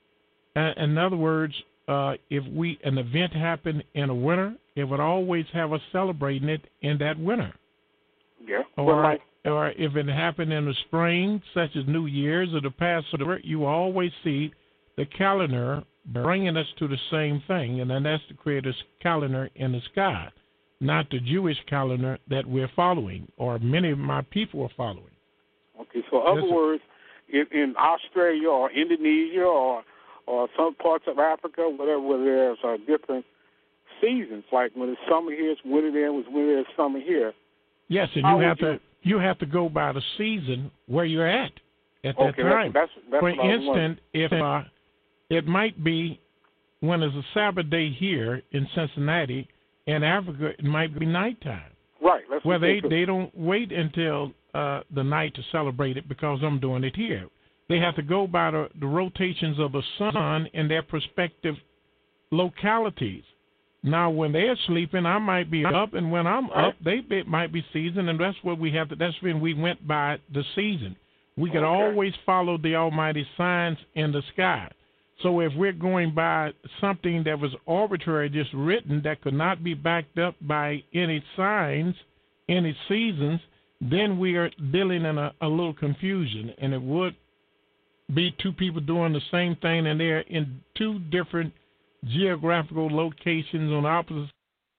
Uh, in other words, uh, if we an event happened in a winter, it would always have us celebrating it in that winter. Yeah. Or, like, or if it happened in the spring, such as New Year's or the Passover, you always see the calendar bringing us to the same thing, and then that's the Creator's calendar in the sky, not the Jewish calendar that we're following, or many of my people are following. Okay, so in other Listen. words, in, in Australia or Indonesia or or some parts of Africa, whatever, where there's uh, different seasons, like when it's summer here, it's winter there, it's winter there, it's summer here. Yes, and How you have you, to you have to go by the season where you're at at that Okay, time. that's, that's, that's For what I was wondering. instance, if uh, it might be when it's a Sabbath day here in Cincinnati, in Africa, it might be nighttime. Right. That's Well, what they, too. they don't wait until uh, the night to celebrate it because I'm doing it here. They have to go by the, the rotations of the sun in their prospective localities. Now, when they're sleeping, I might be up, and when I'm Right. up, they be, might be season, and that's what we have to. That's when we went by the season. We could Okay. always follow the Almighty signs in the sky. So if we're going by something that was arbitrary, just written, that could not be backed up by any signs, any seasons, then we are dealing in a, a little confusion, and it would be two people doing the same thing, and they're in two different geographical locations on opposite.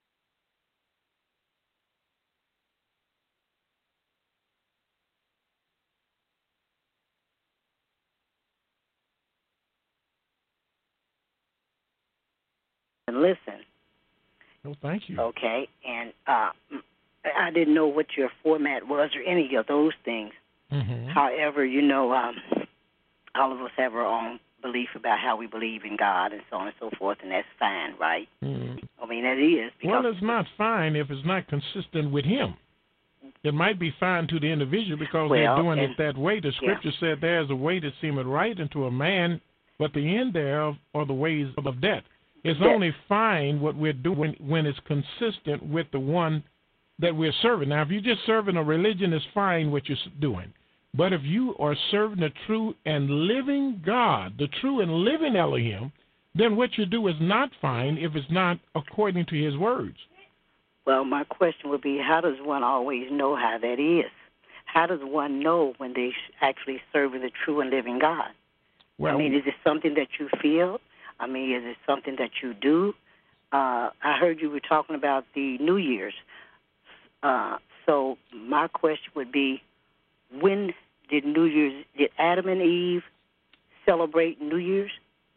And listen, No, thank you. okay, and uh, I didn't know what your format was or any of those things. Mm-hmm. However, you know, um, all of us have our own belief about how we believe in God and so on and so forth, and that's fine, right? Mm. I mean, that is. Because Well, it's not fine if it's not consistent with him. It might be fine to the individual because Well, they're doing and- it that way. The scripture said there's a way that seemeth right unto a man, but the end thereof are the ways of death. It's Yes. only fine what we're doing when it's consistent with the one that we're serving. Now, if you're just serving a religion, it's fine what you're doing. But if you are serving the true and living God, the true and living Elohim, then what you do is not fine if it's not according to his words. Well, my question would be, how does one always know how that is? How does one know when they actually serving the true and living God? Well, I mean, is it something that you feel? I mean, is it something that you do? Uh, I heard you were talking about the New Year's. Uh, so my question would be, when did New Year's, did Adam and Eve celebrate New Year's?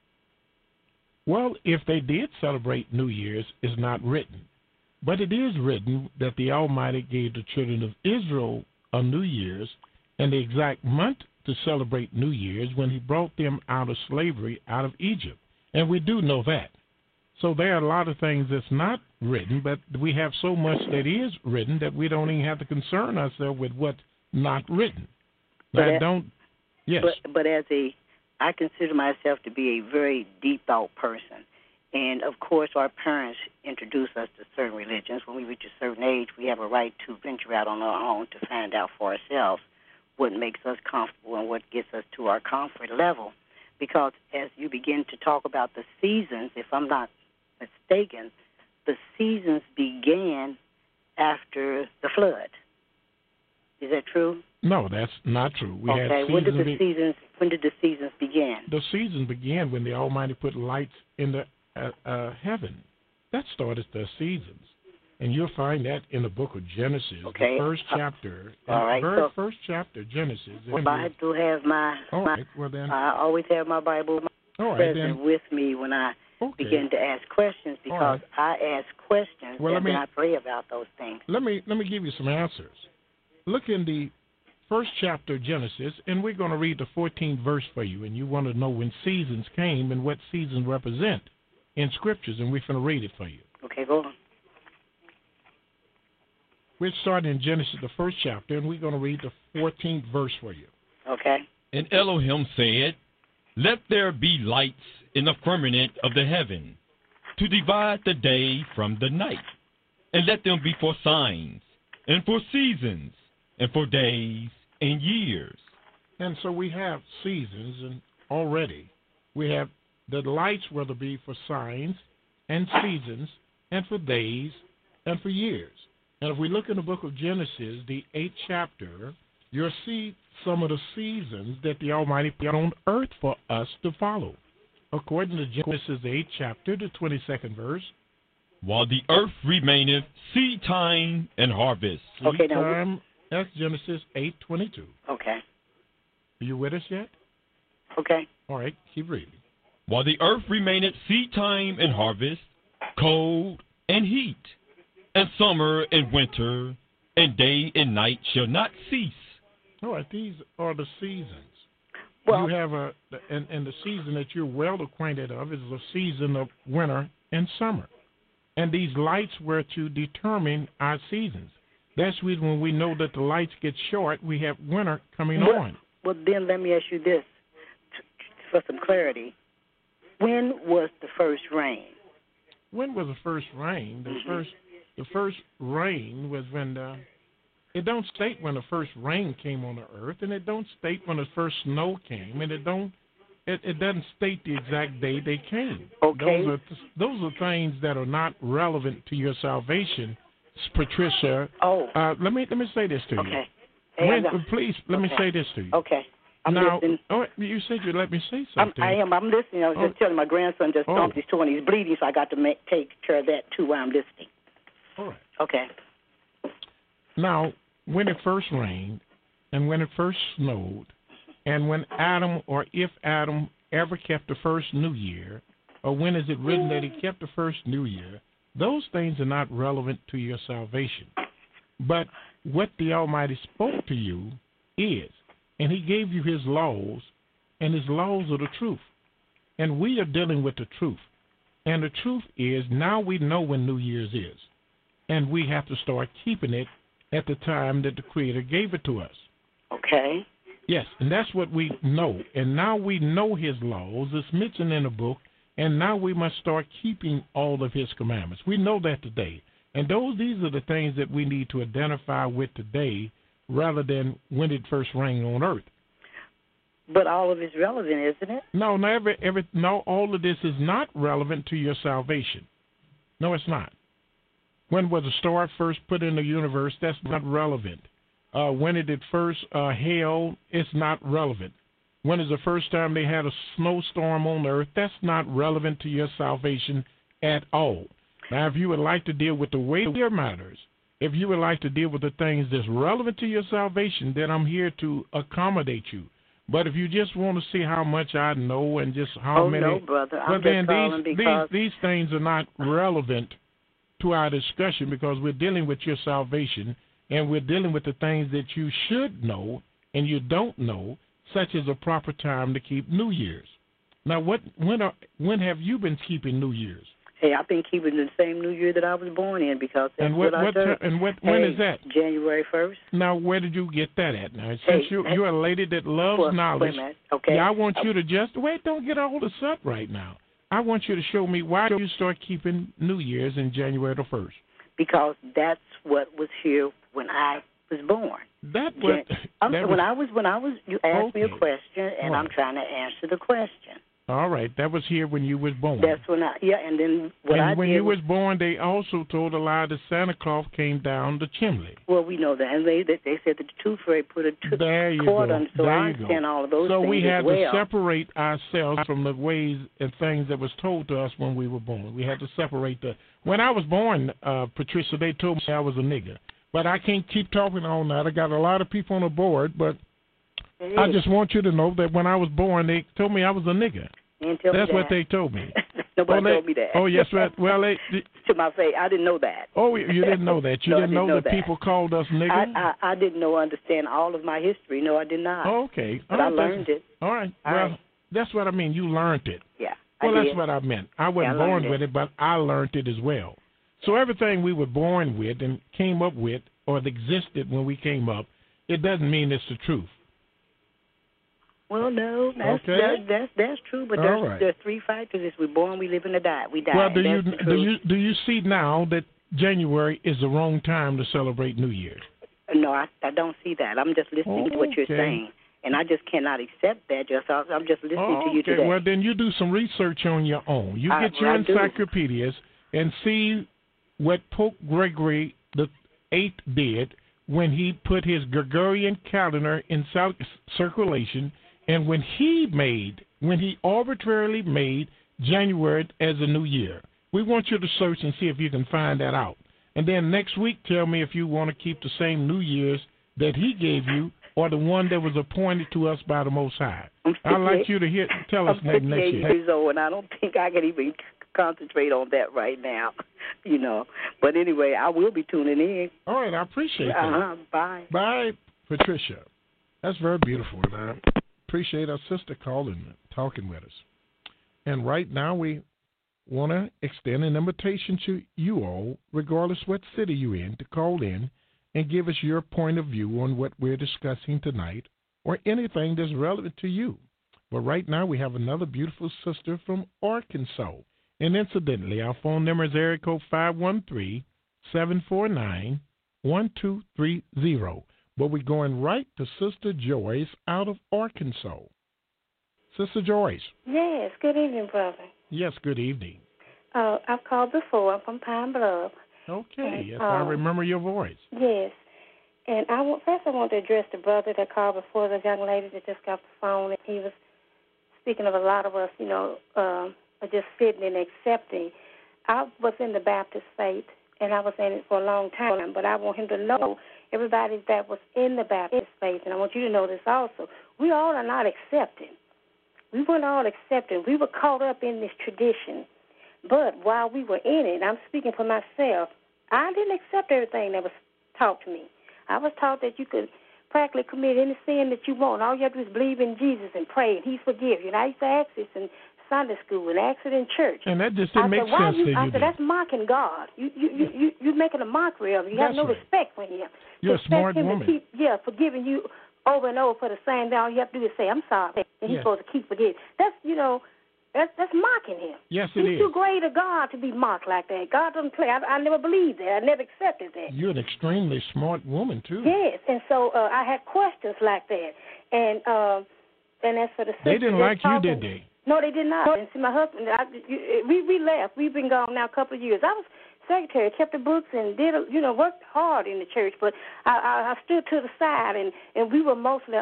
Well, if they did celebrate New Year's, it's not written. But it is written that the Almighty gave the children of Israel a New Year's and the exact month to celebrate New Year's when he brought them out of slavery, out of Egypt. And we do know that. So there are a lot of things that's not written, but we have so much that is written that we don't even have to concern ourselves with what's not written. But Now, as- don't, yes. But, but as a, I consider myself to be a very deep thought person. And, of course, our parents introduce us to certain religions. When we reach a certain age, we have a right to venture out on our own to find out for ourselves what makes us comfortable and what gets us to our comfort level. Because as you begin to talk about the seasons, if I'm not mistaken, the seasons began after the flood. Is that true? No, that's not true. We okay. had When did the be- seasons? When did the seasons begin? The season began when the Almighty put lights in the uh, uh, heaven. That started the seasons. And you'll find that in the book of Genesis, Okay. the first Uh, chapter. all the right, very so- first chapter, Genesis. Well, And I do have my, all my right, well then, I always have my Bible all right present then. with me when I Okay. begin to ask questions because I ask questions Well, let and me- then I pray about those things. Let me let me give you some answers. Look in the first chapter of Genesis, and we're going to read the fourteenth verse for you. And you want to know when seasons came and what seasons represent in scriptures, and we're going to read it for you. Okay, go on. We're starting in Genesis, the first chapter, and we're going to read the fourteenth verse for you. Okay. And Elohim said, Let there be lights in the firmament of the heaven, to divide the day from the night, and let them be for signs, and for seasons, and for days and years. And so we have seasons, and already we have the lights, whether be for signs and seasons, and for days and for years. And if we look in the book of Genesis, the eighth chapter, you'll see some of the seasons that the Almighty put on earth for us to follow. According to Genesis, the eighth chapter, the twenty-second verse. While the earth remaineth, seed time and harvest. Okay, seed now- time, that's Genesis eight twenty-two. Okay. Are you with us yet? Okay. All right, keep reading. While the earth remaineth, seed time and harvest, cold and heat, and summer and winter, and day and night shall not cease. All right, these are the seasons. Well, you have a, and, and the season that you're well acquainted of is the season of winter and summer. And these lights were to determine our seasons. That's when we know that the lights get short, we have winter coming well, on. Well, then let me ask you this t- for some clarity. When was the first rain? When was the first rain? The mm-hmm. first the first rain was when the, it don't state when the first rain came on the earth, and it don't state when the first snow came, and it don't it, it doesn't state the exact day they came. Okay. Those are those are things that are not relevant to your salvation, Patricia. Oh. Uh, let me let me say this to you. Okay. Hey, when, got, please let okay. me say this to you. Okay. I'm now, listening. oh, you said you let me say I'm, something. I am. I'm listening. I was oh. just telling my grandson just stomped oh. his toe and he's bleeding, so I got to make, take care of that too while I'm listening. All right. Okay. Now, when it first rained, and when it first snowed, and when Adam, or if Adam ever kept the first New Year, or when is it written that he kept the first New Year, those things are not relevant to your salvation. But what the Almighty spoke to you is, and he gave you his laws, and his laws are the truth. And we are dealing with the truth. And the truth is, now we know when New Year's is. And we have to start keeping it at the time that the Creator gave it to us. Okay. Yes, and that's what we know. And now we know his laws. It's mentioned in the book. And now we must start keeping all of his commandments. We know that today. And those these are the things that we need to identify with today, rather than when it first rained on earth. But all of it's relevant, isn't it? No, never, every, no, all of this is not relevant to your salvation. No, it's not. When was the star first put in the universe? That's not relevant. Uh, when it did first uh, hail, it's not relevant. When is the first time they had a snowstorm on earth? That's not relevant to your salvation at all. Now, if you would like to deal with the weightier matters, if you would like to deal with the things that's relevant to your salvation, then I'm here to accommodate you. But if you just want to see how much I know and just how oh, many... Oh, no, brother. I'm well, just then calling these, because... these, these things are not relevant to our discussion, because we're dealing with your salvation, and we're dealing with the things that you should know and you don't know, such as a proper time to keep New Year's. Now, what when are, when have you been keeping New Year's? Hey, I've been keeping the same New Year that I was born in, because that's and what, what I what do. And what, hey, when is that? January first. Now, where did you get that at? Now, since hey, you, hey, you're a lady that loves well, knowledge, wait a minute. Okay. yeah, I want you to just, wait, don't get all this up right now. I want you to show me why you start keeping New Year's in January the first. Because that's what was here when I was born. That was, Jan- that when was I was when I was you asked okay. me a question, and right. I'm trying to answer the question. All right, that was here when you was born. That's when I yeah, and then what and I when did you was, was born, they also told a lie that Santa Claus came down the chimney. Well, we know that, and they they, they said that the tooth fairy put a tooth there you cord go. on, so there I you understand go. all of those so things we had as well. to separate ourselves from the ways and things that was told to us when we were born. We had to separate the. When I was born, uh, Patricia, they told me I was a nigger, but I can't keep talking on that. I got a lot of people on the board, but I just want you to know that when I was born, they told me I was a nigger. Tell That's me what that. they told me. Nobody oh, they, told me that. Oh, yes, right. Well, they, they, to my face, I didn't know that. Oh, you didn't know that. You no, didn't, didn't know, know that, that people called us niggers? I, I, I didn't know, understand all of my history. No, I did not. Oh, okay. But all I right, learned it. All right. All well, right. that's what I mean. You learned it. Yeah. Well, I that's did. what I meant. I wasn't yeah, I born it. with it, but I learned it as well. So everything we were born with and came up with, or existed when we came up, it doesn't mean it's the truth. Well, no, that's okay. that, that's that's true. But there's right. there's three factors: is we're born, we live, and we die. We die. Well, do you that's do you do you see now that January is the wrong time to celebrate New Year's? No, I I don't see that. I'm just listening okay. to what you're saying, and I just cannot accept that. Just I'm just listening oh, to you okay. today. Well, then you do some research on your own. You I, get your I encyclopedias do. and see what Pope Gregory the Eighth did when he put his Gregorian calendar in circulation, and when he made, when he arbitrarily made January as a new year. We want you to search and see if you can find that out. And then next week, tell me if you want to keep the same New Year's that he gave you, or the one that was appointed to us by the Most High. I'd like you to hear, tell us I'm next year. years old, and I don't think I can even concentrate on that right now, you know. But anyway, I will be tuning in. All right, I appreciate that. Uh-huh. Bye. Bye, Patricia. That's very beautiful, and I appreciate our sister calling, talking with us. And right now we want to extend an invitation to you all, regardless what city you're in, to call in and give us your point of view on what we're discussing tonight or anything that's relevant to you. But right now we have another beautiful sister from Arkansas. And incidentally, our phone number is area code five one three, seven four nine, one two three zero. But we're going right to Sister Joyce out of Arkansas. Sister Joyce. Yes, good evening, brother. Yes, good evening. Uh, I've called before. I'm from Pine Bluff. Okay, and, yes, um, I remember your voice. Yes. And I want, first I want to address the brother that called before, the young lady that just got the phone. And he was speaking of a lot of us, you know, um, are just sitting and accepting. I was in the Baptist faith, and I was in it for a long time, but I want him to know, everybody that was in the Baptist faith, and I want you to know this also, we all are not accepting. We weren't all accepting. We were caught up in this tradition. But while we were in it, I'm speaking for myself, I didn't accept everything that was taught to me. I was taught that you could practically commit any sin that you want. All you have to do is believe in Jesus and pray, and He forgive you. And I used to ask this in Sunday school and ask it in church. And that just didn't I make said, Why sense you, to you. I said, did. that's mocking God. You, you, you, you, you're making a mockery of Him. You That's have no right. respect for Him. You're to a smart him woman. To keep, yeah, forgiving you over and over for the same thing. All you have to do is say, I'm sorry. And He's Yes. supposed to keep forgiving. That's, you know, that's, that's mocking Him. Yes, it He's is. too great a God to be mocked like that. God doesn't play. I, I never believed that. I never accepted that. You're an extremely smart woman, too. Yes, and so uh, I had questions like that. And uh, and as for the They sisters didn't that like you, talking- did they? No, they did not. And see, my husband, I, we we left. We've been gone now a couple of years. I was secretary, kept the books, and did a, you know worked hard in the church. But I, I, I stood to the side, and, and we were mostly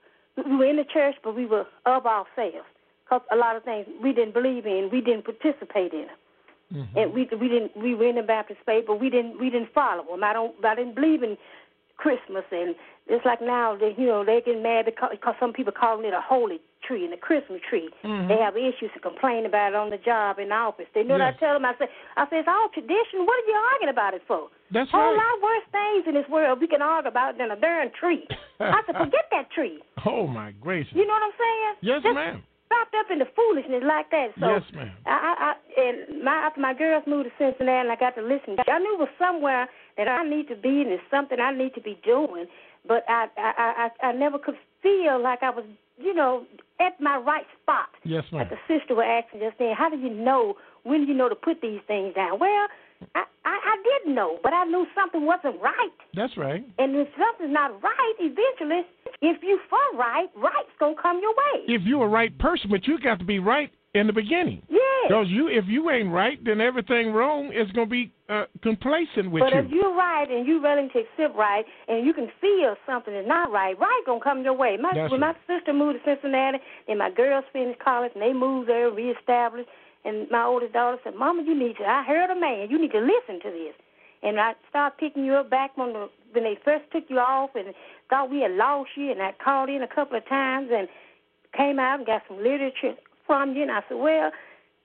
we were in the church, but we were of ourselves because a lot of things we didn't believe in, we didn't participate in them. Mm-hmm. And we we didn't we were in the Baptist faith, but we didn't we didn't follow them. I don't I didn't believe in Christmas, and it's like now they you know they get mad because, because some people calling it a holy tree and a Christmas tree. Mm-hmm. They have issues to complain about it on the job in the office. They know yes. what I tell them. I say I say it's all tradition. What are you arguing about it for? That's a whole right. lot worse things in this world we can argue about than a darn tree. I said forget that tree. Oh my gracious. You know what I'm saying? Yes, Just ma'am. Wrapped up in the foolishness like that. So yes, ma'am. I, I, I and my after my girls moved to Cincinnati, and I got to listen. I knew it was somewhere that I need to be, and it's something I need to be doing. But I, I, I, I never could feel like I was, you know, at my right spot. Yes, ma'am. Like the sister was asking just then, how do you know? When do you know to put these things down? Well, I, I, I didn't know, but I knew something wasn't right. That's right. And if something's not right, eventually, if you for right, right's gonna come your way. If you're a right person, but you got to be right in the beginning. Yeah. Because you, if you ain't right, then everything wrong is gonna be uh, complacent with but you. But if you're right and you're willing to accept right, and you can feel something is not right, right gonna come your way. My, when right. my sister moved to Cincinnati, and my girls finished college, and they moved there, reestablished. And my oldest daughter said, Mama, you need to, I heard a man, you need to listen to this. And I started picking you up back when, the, when they first took you off and thought we had lost you, and I called in a couple of times and came out and got some literature from you. And I said, well,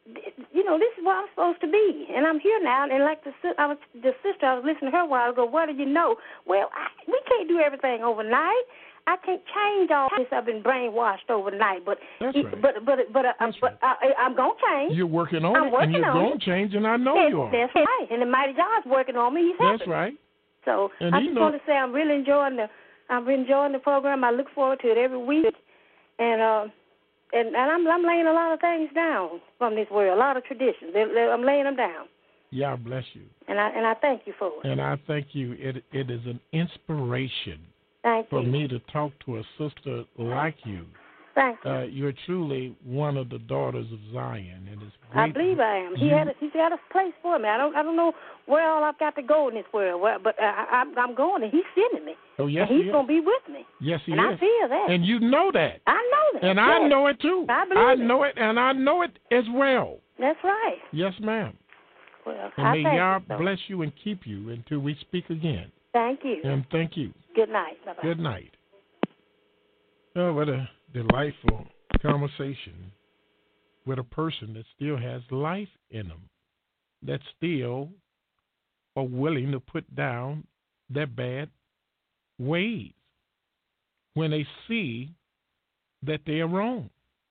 you know, this is where I'm supposed to be. And I'm here now. And like the, I was, the sister, I was listening to her a while ago, what do you know? Well, I, we can't do everything overnight. I can't change all this. I've been brainwashed overnight, but That's it, right. but but but, uh, That's but right. I, I'm gonna change. You're working on I'm it, working and you're on gonna it. change, and I know that's, you are. That's right. And the mighty God's working on me. He's That's helping. right. So and I just know- want to say I'm really enjoying the I'm enjoying the program. I look forward to it every week, and uh, and and I'm I'm laying a lot of things down from this world, a lot of traditions. They're, they're, I'm laying them down. Yeah, bless you. And I and I thank you for it. And I thank you. It it is an inspiration. Thank for you. me to talk to a sister like you. Thank you. Uh, you're truly one of the daughters of Zion, and it's great. I believe I am. He you, had a, he's got a place for me. I don't I don't know where all I've got to go in this world, where, but I, I, I'm going, and he's sending me. Oh yes, and he's he going to be with me. Yes, he and is. And I feel that. And you know that. I know that. And yes. I know it too. I believe I it. know it, and I know it as well. That's right. Yes, ma'am. Well, and I may thank Yah you, bless you and keep you until we speak again. Thank you. And thank you. Good night. Bye-bye. Good night. Oh, what a delightful conversation with a person that still has life in them, that still are willing to put down their bad ways when they see that they are wrong.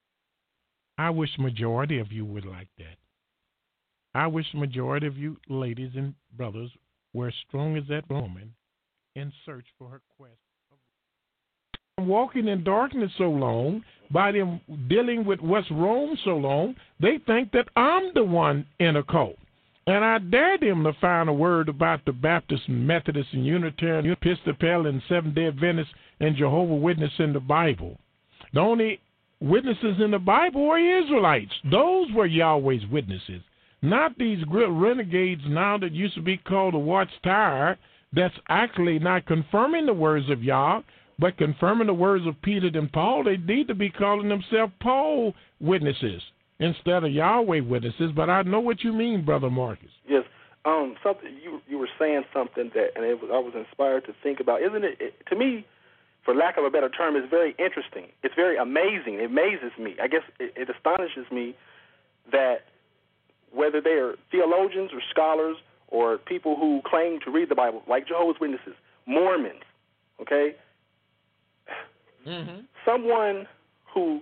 I wish majority of you would like that. I wish the majority of you ladies and brothers were as strong as that woman in search for her quest. Walking in darkness so long, by them dealing with what's wrong so long, they think that I'm the one in a cult. And I dare them to find a word about the Baptist and Methodist and Unitarian, Episcopal and Seventh-day Adventist and Jehovah's Witness in the Bible. The only witnesses in the Bible were Israelites. Those were Yahweh's witnesses, not these renegades now that used to be called the Watchtower that's actually not confirming the words of Yah, but confirming the words of Peter and Paul. They need to be calling themselves Paul witnesses instead of Yahweh witnesses. But I know what you mean, Brother Marcus. Yes. Um, something you you were saying something that, and it was, I was inspired to think about. Isn't it, it, to me, for lack of a better term, it's very interesting. It's very amazing. It amazes me. I guess it, it astonishes me that whether they are theologians or scholars or people who claim to read the Bible, like Jehovah's Witnesses, Mormons, okay, mm-hmm. someone who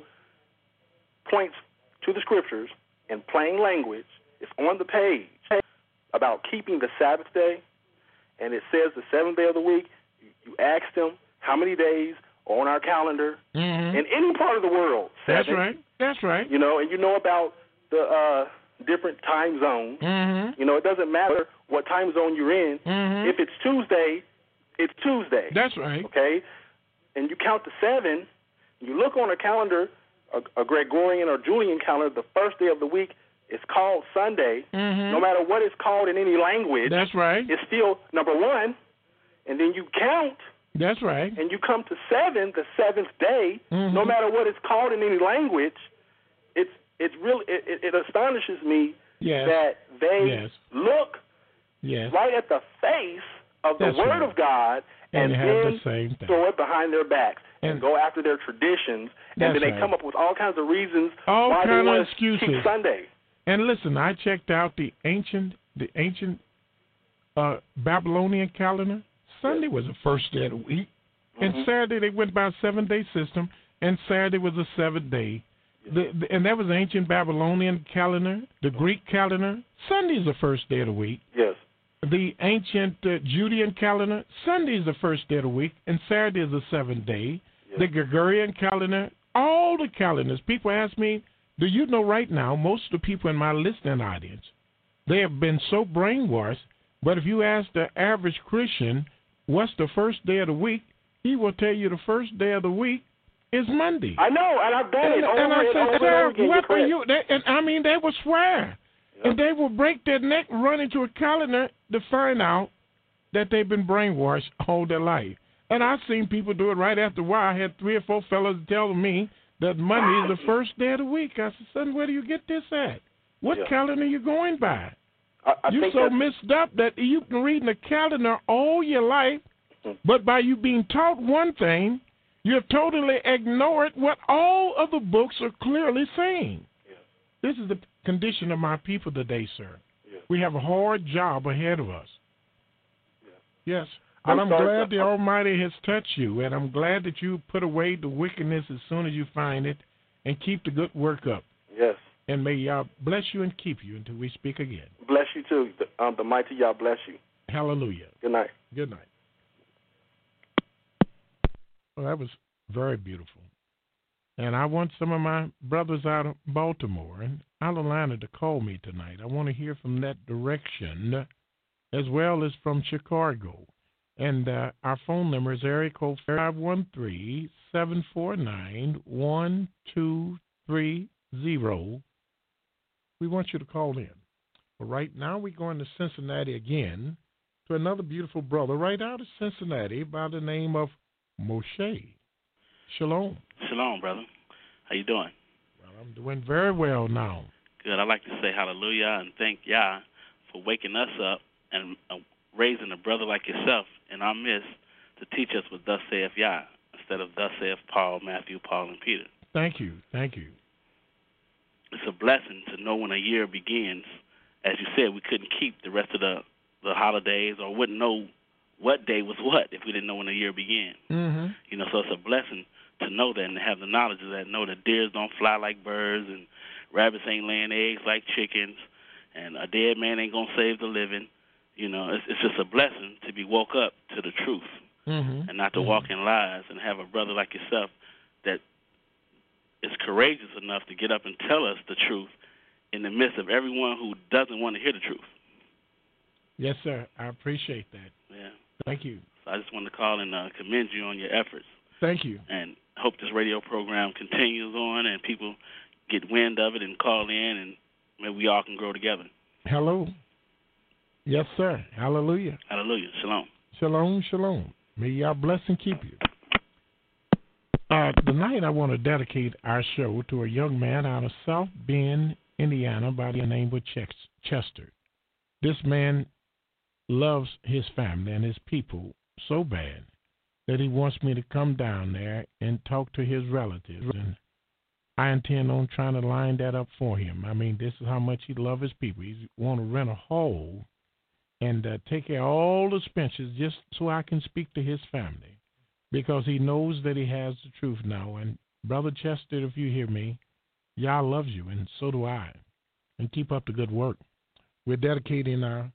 points to the Scriptures in plain language is on the page about keeping the Sabbath day, and it says the seventh day of the week. You, you ask them how many days are on our calendar mm-hmm. in any part of the world. Seven, That's right. That's right. You know, and you know about the uh, different time zones. Mm-hmm. You know, it doesn't matter what time zone you're in. Mm-hmm. If it's Tuesday, it's Tuesday. That's right. Okay? And you count to seven, you look on a calendar, a, a Gregorian or Julian calendar, the first day of the week is called Sunday. Mm-hmm. No matter what it's called in any language. That's right. It's still number one. And then you count. That's right. And you come to seven, the seventh day. Mm-hmm. No matter what it's called in any language, it's it's really it, it, it astonishes me yes. that they yes. look yes. right at the face of the That's Word right. of God and, and have then the same thing. throw it behind their backs and, and go after their traditions, and then they right. come up with all kinds of reasons all why kind they of want excuses. to keep Sunday. And listen, I checked out the ancient the ancient uh, Babylonian calendar. Sunday was the first day of the week. And mm-hmm. Saturday they went by a seven-day system, and Saturday was a seventh day. Yes. The, the, and that was the ancient Babylonian calendar, the Greek calendar. Sunday is the first day of the week. Yes. The ancient uh, Judean calendar, Sunday is the first day of the week, and Saturday is the seventh day. Yes. The Gregorian calendar, all the calendars. People ask me, do you know right now, most of the people in my listening audience, they have been so brainwashed, but if you ask the average Christian, what's the first day of the week, he will tell you the first day of the week is Monday. I know, and I've done and, it over and I and said, over sir, and over again. what are you? They, and I mean, they will swear, yep. and they will break their neck, run into a calendar to find out that they've been brainwashed all their life. And I've seen people do it right after a while. I had three or four fellows telling me that Monday is the first day of the week. I said, son, where do you get this at? What yeah. calendar are you going by? I, I You're so messed up that you've been reading the calendar all your life, but by you being taught one thing, you have totally ignored what all of the books are clearly saying. Yes. This is the condition of my people today, sir. Yes. We have a hard job ahead of us. Yes. Yes. But I'm, I'm sorry, glad sir. the Almighty has touched you, and I'm glad that you put away the wickedness as soon as you find it and keep the good work up. Yes. And may Yah bless you and keep you until we speak again. Bless you, too. The, um, the mighty Yah bless you. Hallelujah. Good night. Good night. Well, that was very beautiful. And I want some of my brothers out of Baltimore and out of Atlanta to call me tonight. I want to hear from that direction as well as from Chicago. And uh, our phone number is area code five one three, seven four nine, one two three zero. We want you to call in. But right now we're going to Cincinnati again to another beautiful brother right out of Cincinnati by the name of Moshe. Shalom. Shalom, brother. How you doing? Well, I'm doing very well now. Good. I'd like to say hallelujah and thank Yah for waking us up and uh, raising a brother like yourself in our midst to teach us what thus saith Yah instead of thus saith Paul, Matthew, Paul, and Peter. Thank you. Thank you. it's a blessing to know when a year begins. As you said, we couldn't keep the rest of the, the holidays or wouldn't know what day was what if we didn't know when the year began. Mm-hmm. You know, so it's a blessing to know that and to have the knowledge of that, know that deers don't fly like birds and rabbits ain't laying eggs like chickens and a dead man ain't going to save the living. You know, it's, it's just a blessing to be woke up to the truth mm-hmm. and not to mm-hmm. walk in lies and have a brother like yourself that is courageous enough to get up and tell us the truth in the midst of everyone who doesn't want to hear the truth. Yes, sir. I appreciate that. Yeah. Thank you. So I just wanted to call and uh, commend you on your efforts. Thank you. And hope this radio program continues on and people get wind of it and call in and maybe we all can grow together. Hello. Yes, sir. Hallelujah. Hallelujah. Shalom. Shalom, shalom. May y'all bless and keep you. Uh, tonight I want to dedicate our show to a young man out of South Bend, Indiana by the name of Chester. This man loves his family and his people so bad that he wants me to come down there and talk to his relatives. And I intend on trying to line that up for him. I mean, this is how much he loves his people. He want to rent a hall and uh, take care of all the expenses just so I can speak to his family because he knows that he has the truth now. And Brother Chester, if you hear me, Yah loves you, and so do I. And keep up the good work. We're dedicating our,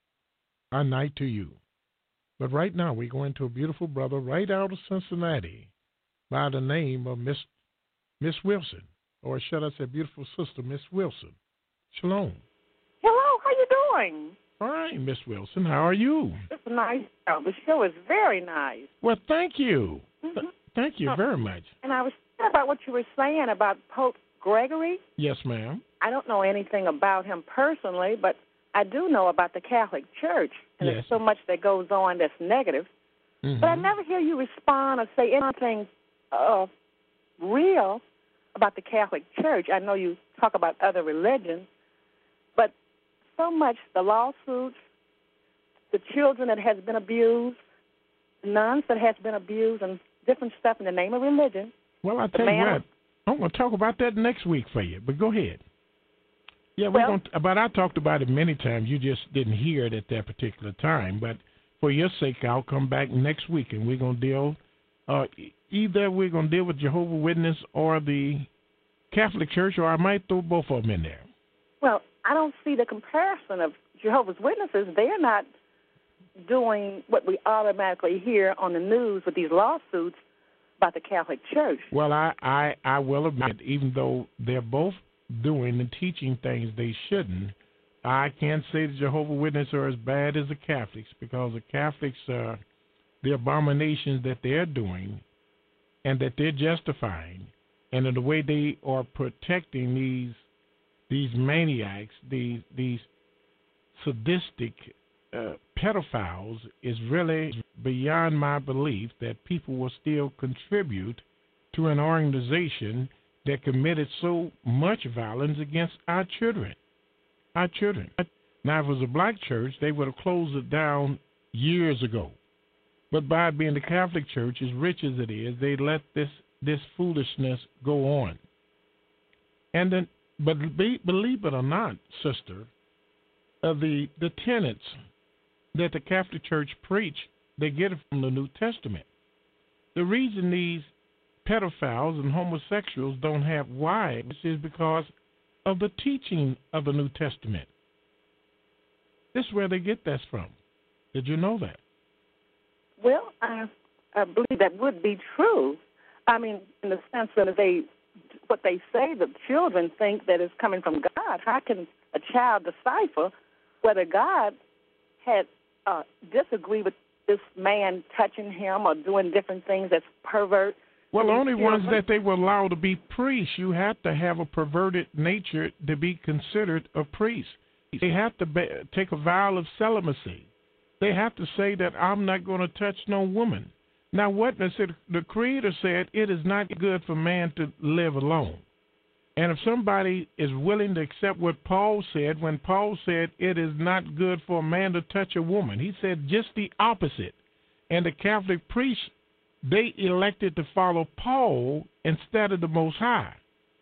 our night to you. But right now, we're going to a beautiful brother right out of Cincinnati by the name of Miss Miss Wilson, or should I say beautiful sister, Miss Wilson. Shalom. Hello, how you doing? Fine, Miss Wilson. How are you? It's a nice show. The show is very nice. Well, thank you. Mm-hmm. Th- thank you very much. And I was thinking about what you were saying about Pope Gregory. Yes, ma'am. I don't know anything about him personally, but I do know about the Catholic Church, and yes. there's so much that goes on that's negative. Mm-hmm. But I never hear you respond or say anything uh, real about the Catholic Church. I know you talk about other religions, but so much the lawsuits, the children that has been abused, nuns that has been abused, and different stuff in the name of religion. Well, I'll tell you what, I'm going to talk about that next week for you, but go ahead. Yeah, we're well, going to, but I talked about it many times. You just didn't hear it at that particular time. But for your sake, I'll come back next week, and we're going to deal, uh, either we're going to deal with Jehovah's Witness or the Catholic Church, or I might throw both of them in there. Well, I don't see the comparison of Jehovah's Witnesses. They're not doing what we automatically hear on the news with these lawsuits about the Catholic Church. Well, I, I, I will admit, even though they're both doing and teaching things they shouldn't, I can't say the Jehovah's Witnesses are as bad as the Catholics, because the Catholics, uh, the abominations that they're doing and that they're justifying, and in the way they are protecting these these maniacs, these these sadistic uh, pedophiles, is really beyond my belief that people will still contribute to an organization that committed so much violence against our children. Our children. Now, if it was a black church, they would have closed it down years ago. But by being the Catholic Church, as rich as it is, they let this, this foolishness go on. And then, but be, believe it or not, sister, uh, the the tenets that the Catholic Church preach, they get it from the New Testament. The reason these pedophiles and homosexuals don't have wives is because of the teaching of the New Testament. This is where they get that from. Did you know that? Well, I, I believe that would be true. I mean, in the sense that they, what they say, the children think that it's coming from God. How can a child decipher whether God had uh, disagreed with this man touching him or doing different things that's pervert? Well, the only ones that they will allow to be priests, you have to have a perverted nature to be considered a priest. They have to be, take a vow of celibacy. They have to say that I'm not going to touch no woman. Now, what the, the Creator said, it is not good for man to live alone. And if somebody is willing to accept what Paul said, when Paul said it is not good for a man to touch a woman, he said just the opposite. And the Catholic priests, they elected to follow Paul instead of the Most High.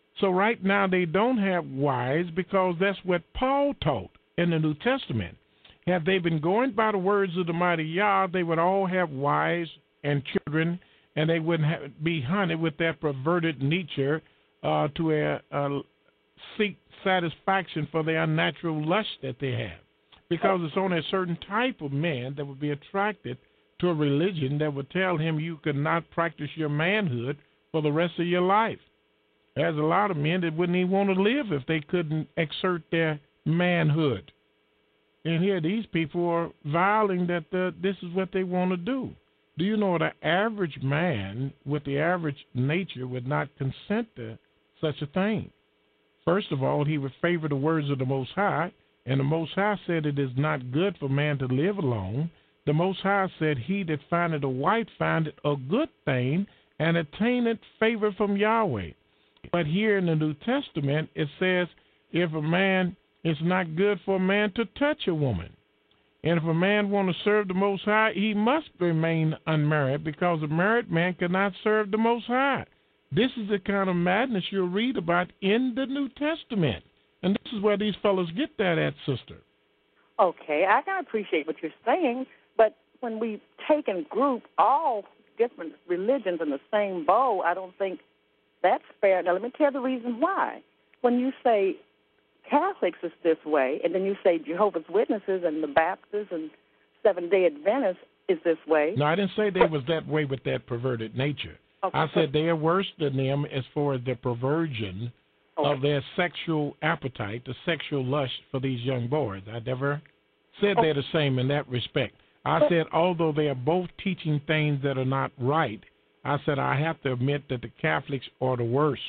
So right now they don't have wives because that's what Paul taught in the New Testament. Had they been going by the words of the mighty Yah, they would all have wives and children, and they wouldn't have, be hunted with that perverted nature uh, to uh, uh, seek satisfaction for their unnatural lust that they have. Because it's only a certain type of man that would be attracted to a religion that would tell him you could not practice your manhood for the rest of your life. There's a lot of men that wouldn't even want to live if they couldn't exert their manhood. And here these people are violating that uh, this is what they want to do. Do you know the average man with the average nature would not consent to such a thing? First of all, he would favor the words of the Most High, and the Most High said it is not good for man to live alone. The Most High said, he that findeth a wife findeth a good thing and attaineth favor from Yahweh. But here in the New Testament, it says, if a man, it's not good for a man to touch a woman. And if a man want to serve the Most High, he must remain unmarried, because a married man cannot serve the Most High. This is the kind of madness you'll read about in the New Testament. And this is where these fellows get that at, sister. Okay, I can appreciate what you're saying, but when we take and group all different religions in the same bowl, I don't think that's fair. Now, let me tell you the reason why. When you say Catholics is this way, and then you say Jehovah's Witnesses and the Baptists and Seventh-day Adventists is this way. No, I didn't say they was that way with that perverted nature. Okay. I said they are worse than them as far as the perversion okay. of their sexual appetite, the sexual lust for these young boys. I never said okay. they're the same in that respect. I said although they are both teaching things that are not right, I said I have to admit that the Catholics are the worst.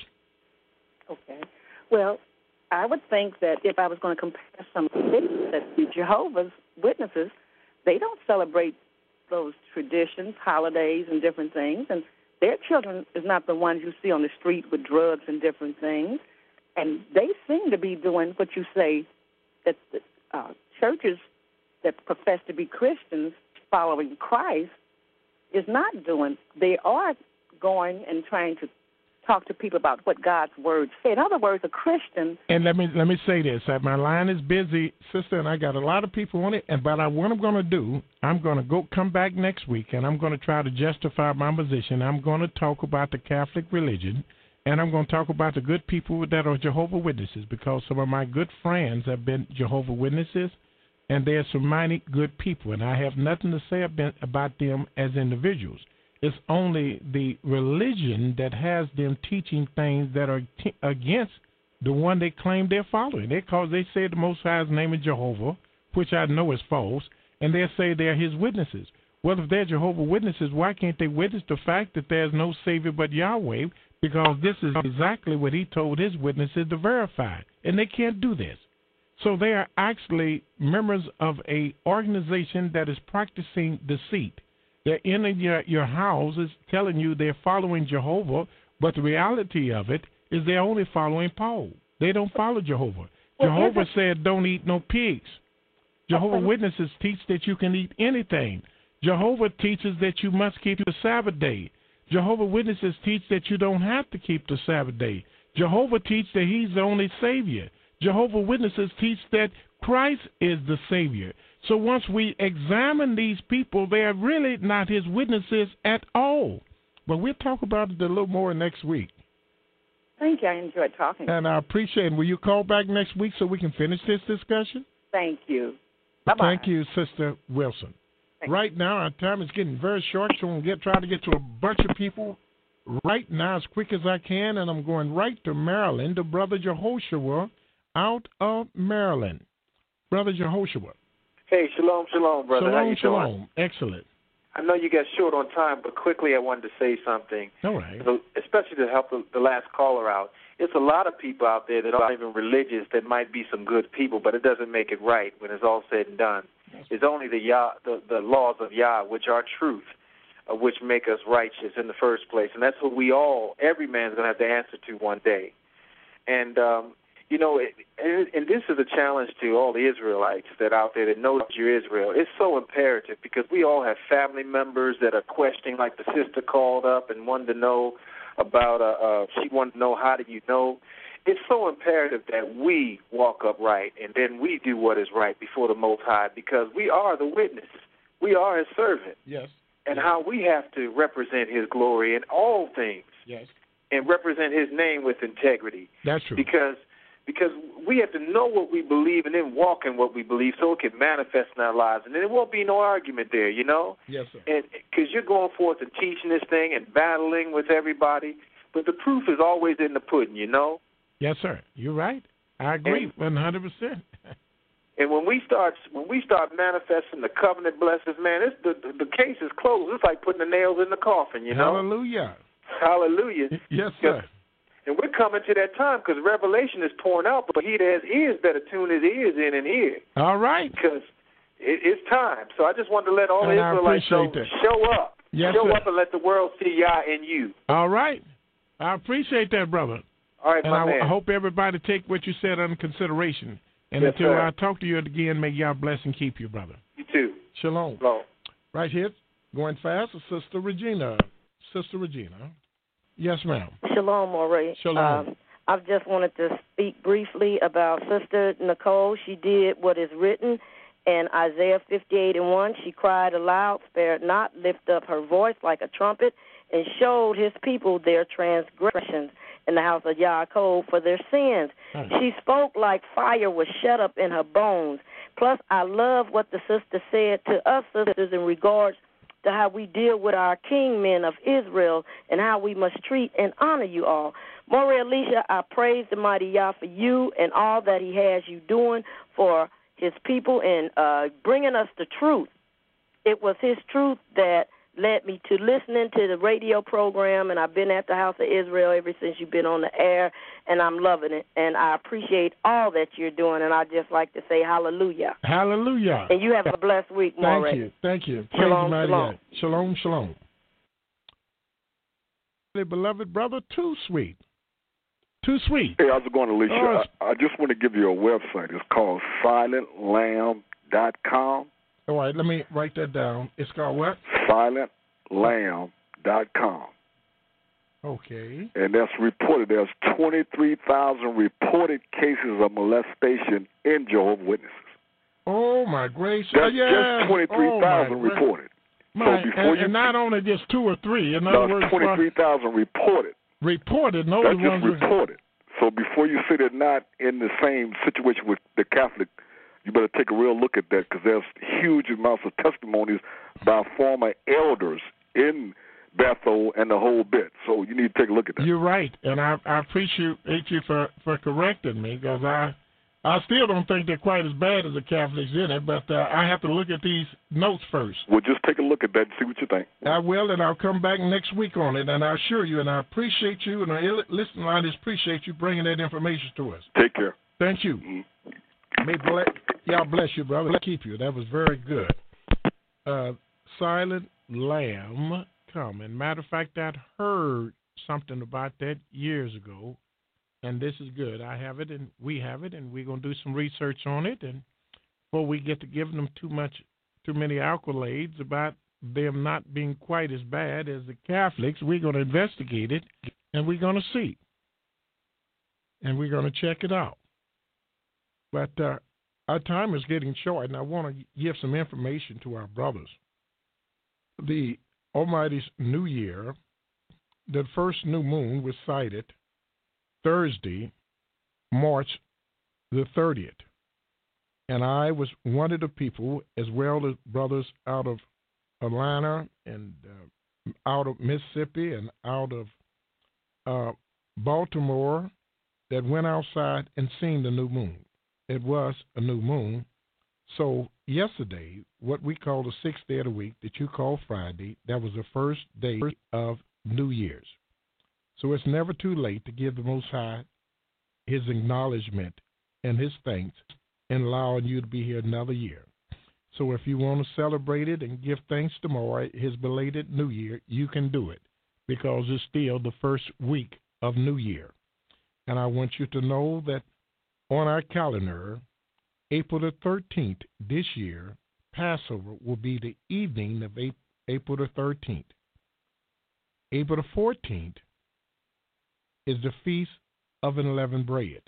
Okay. Well, I would think that if I was going to compare some that the Jehovah's Witnesses, they don't celebrate those traditions, holidays, and different things, and their children is not the ones you see on the street with drugs and different things, and they seem to be doing what you say that the uh, churches that profess to be Christians following Christ is not doing. They are going and trying to talk to people about what God's word say. In other words, a Christian. And let me let me say this: my line is busy, sister, and I got a lot of people on it. And but I, what I'm going to do, I'm going to go come back next week, and I'm going to try to justify my position. I'm going to talk about the Catholic religion, and I'm going to talk about the good people that are Jehovah's Witnesses, because some of my good friends have been Jehovah's Witnesses, and they're some mighty good people, and I have nothing to say about them as individuals. It's only the religion that has them teaching things that are t- against the one they claim they're following. They cause they say the Most High's name is Jehovah, which I know is false, and they say they're his witnesses. Well, if they're Jehovah's Witnesses, why can't they witness the fact that there's no Savior but Yahweh? Because this is exactly what he told his witnesses to verify, and they can't do this. So they are actually members of a organization that is practicing deceit. They're in your, your house is telling you they're following Jehovah, but the reality of it is they're only following Paul. They don't follow Jehovah. Well, Jehovah said don't eat no pigs. Jehovah's Witnesses teach that you can eat anything. Jehovah teaches that you must keep the Sabbath day. Jehovah's Witnesses teach that you don't have to keep the Sabbath day. Jehovah teaches that he's the only Savior. Jehovah's Witnesses teach that Christ is the Savior. So once we examine these people, they are really not his witnesses at all. But we'll talk about it a little more next week. Thank you. I enjoyed talking. And I appreciate it. Will you call back next week so we can finish this discussion? Thank you. Bye-bye. Thank you, Sister Wilson. Thank right now, our time is getting very short, so I'm going to get, try to get to a bunch of people right now as quick as I can, and I'm going right to Maryland, to Brother Jehoshua out of Maryland. Brother Jehoshua. Hey, shalom, shalom, brother. Shalom, How you shalom. doing? Excellent. I know you got short on time, but quickly I wanted to say something. All right. So, especially to help the, the last caller out. It's a lot of people out there that aren't even religious that might be some good people, but it doesn't make it right when it's all said and done. It's only the Yah, the, the laws of Yah, which are truth, uh, which make us righteous in the first place. And that's what we all, every man's going to have to answer to one day. And, um, you know, it, and, and this is a challenge to all the Israelites that are out there that know that you're Israel. It's so imperative because we all have family members that are questioning, like the sister called up and wanted to know about uh, uh, she wanted to know how do you know. It's so imperative that we walk upright and then we do what is right before the Most High, because we are the witness. We are His servant. Yes. And how we have to represent His glory in all things. Yes. And represent His name with integrity. That's true. Because because we have to know what we believe and then walk in what we believe so it can manifest in our lives. And then there won't be no argument there, you know? Yes, sir. And because you're going forth and teaching this thing and battling with everybody, but the proof is always in the pudding, you know? Yes, sir. You're right. I agree and, one hundred percent. And when we start when we start manifesting the covenant blessings, man, it's the, the the case is closed. It's like putting the nails in the coffin, you know? Hallelujah. Hallelujah. Yes, sir. And we're coming to that time because Revelation is pouring out, but he that has ears better tune his ears in and hear. All right. Because it, it's time. So I just wanted to let all and the Israelites know, show up. Yes, show sir. up and let the world see Yah in you. All right. I appreciate that, brother. All right, and my I, man. I hope everybody take what you said under consideration. And yes, until sir. I talk to you again, may Yah bless and keep you, brother. You too. Shalom. Shalom. Right here, going fast, Sister Regina. Sister Regina. Yes, ma'am. Shalom, Maureen. Shalom. Um, I just wanted to speak briefly about Sister Nicole. She did what is written in Isaiah fifty-eight and one. She cried aloud, spared not, lifted up her voice like a trumpet, and showed his people their transgressions in the house of Yaakov for their sins. Hmm. She spoke like fire was shut up in her bones. Plus, I love what the sister said to us sisters in regards to how we deal with our king men of Israel and how we must treat and honor you all. Maria Alicia, I praise the mighty Yah for you and all that he has you doing for his people and uh, bringing us the truth. It was his truth that led me to listening to the radio program, and I've been at the House of Israel ever since you've been on the air, and I'm loving it, and I appreciate all that you're doing, and I'd just like to say hallelujah. Hallelujah. And you have a blessed week, Maureen. Thank you. Thank you. Shalom, Praise shalom. Shalom, shalom. Beloved brother, too sweet. Too sweet. Hey, how's it going, Alicia? Oh, I, I just want to give you a website. It's called silent lamb dot com. All right, let me write that down. It's called what? silent lamb dot com. Okay. And that's reported. There's twenty-three thousand reported cases of molestation in Jehovah's Witnesses. Oh, my gracious. That's yeah. just twenty-three thousand oh, reported. My, so before and, you, and not only just two or three. In other no, words, twenty-three thousand reported. Reported. No, that's the just ones reported. So before you say they're not in the same situation with the Catholic, you better take a real look at that, because there's huge amounts of testimonies by former elders in Bethel and the whole bit. So you need to take a look at that. You're right, and I, I appreciate you for, for correcting me, because I I still don't think they're quite as bad as the Catholics in it, but uh, I have to look at these notes first. Well, just take a look at that and see what you think. I will, and I'll come back next week on it, and I assure you, and I appreciate you, and I listen, I just appreciate you bringing that information to us. Take care. Thank you. Mm-hmm. May bless, y'all bless you, brother. Keep you. That was very good. Uh, Silent Lamb Coming. Matter of fact, I heard something about that years ago, and this is good. I have it, and we have it, and we're going to do some research on it, and before we get to giving them too much, too many accolades about them not being quite as bad as the Catholics, we're going to investigate it, and we're going to see, and we're going to check it out. But uh, our time is getting short, and I want to give some information to our brothers. The Almighty's New Year, the first new moon was sighted Thursday, March the thirtieth. And I was one of the people, as well as brothers out of Atlanta and uh, out of Mississippi and out of uh, Baltimore, that went outside and seen the new moon. It was a new moon. So yesterday, what we call the sixth day of the week, that you call Friday, that was the first day of New Year's. So it's never too late to give the Most High his acknowledgement and his thanks in allowing you to be here another year. So if you want to celebrate it and give thanks tomorrow, his belated New Year, you can do it, because it's still the first week of New Year. And I want you to know that on our calendar, April the thirteenth this year, Passover will be the evening of April the thirteenth. April the fourteenth is the Feast of Unleavened Bread.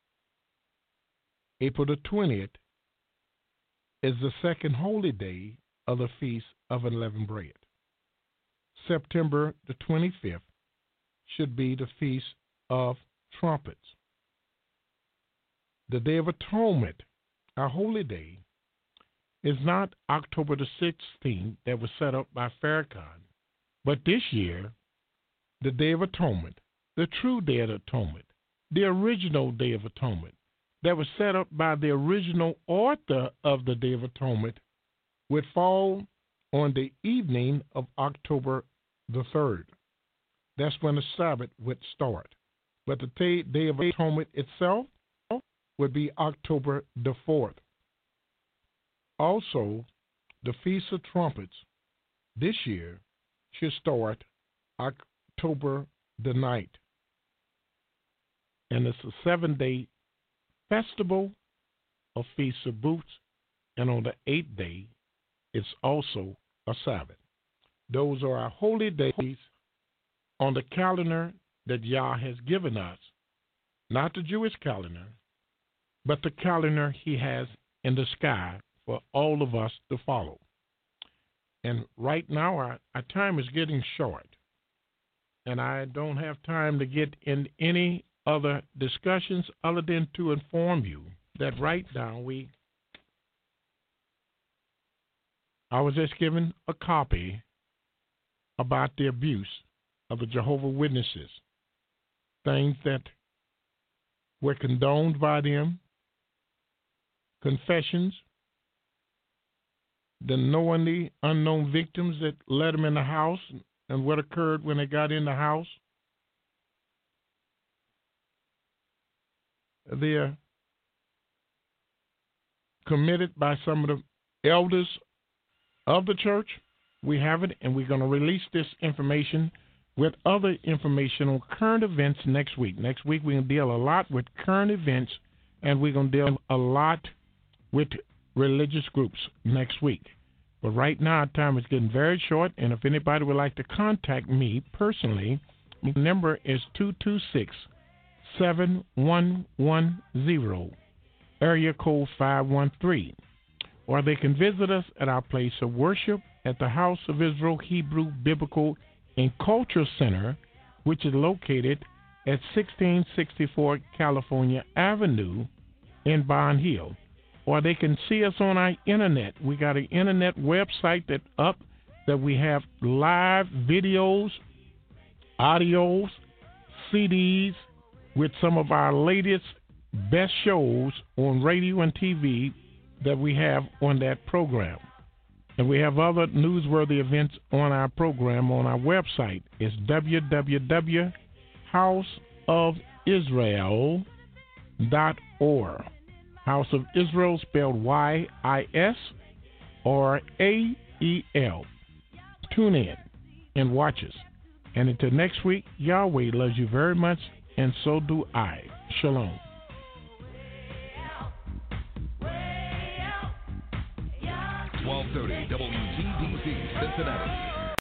April the twentieth is the second holy day of the Feast of Unleavened Bread. September the twenty-fifth should be the Feast of Trumpets. The Day of Atonement, our holy day, is not October the sixteenth that was set up by Farrakhan, but this year, the Day of Atonement, the true Day of Atonement, the original Day of Atonement, that was set up by the original author of the Day of Atonement, would fall on the evening of October the third. That's when the Sabbath would start. But the Day of Atonement itself would be October the fourth. Also, the Feast of Trumpets this year should start October the ninth. And it's a seven-day festival of Feast of Booths, and on the eighth day, it's also a Sabbath. Those are our holy days on the calendar that Yah has given us, not the Jewish calendar, but the calendar he has in the sky for all of us to follow. And right now, our, our time is getting short, and I don't have time to get in any other discussions other than to inform you that right now we, I was just given a copy about the abuse of the Jehovah's Witnesses, things that were condoned by them, confessions, the knowingly unknown victims that led them in the house, and what occurred when they got in the house. They're committed by some of the elders of the church. We have it, and we're going to release this information with other information on current events next week. Next week, we're going to deal a lot with current events, and we're going to deal a lot with religious groups next week. But right now, our time is getting very short, and if anybody would like to contact me personally, my number is two two six, seven one one zero, area code five one three. Or they can visit us at our place of worship at the House of Israel Hebrew Biblical and Cultural Center, which is located at sixteen sixty-four California Avenue in Bond Hill. Or they can see us on our internet. We got an internet website that's up that we have live videos, audios, C Ds with some of our latest best shows on radio and T V that we have on that program. And we have other newsworthy events on our program on our website. It's w w w dot house of israel dot org. House of Israel spelled Y I S or A E L. Tune in and watch us. And until next week, Yahweh loves you very much, and so do I. Shalom. twelve thirty W T D C Cincinnati.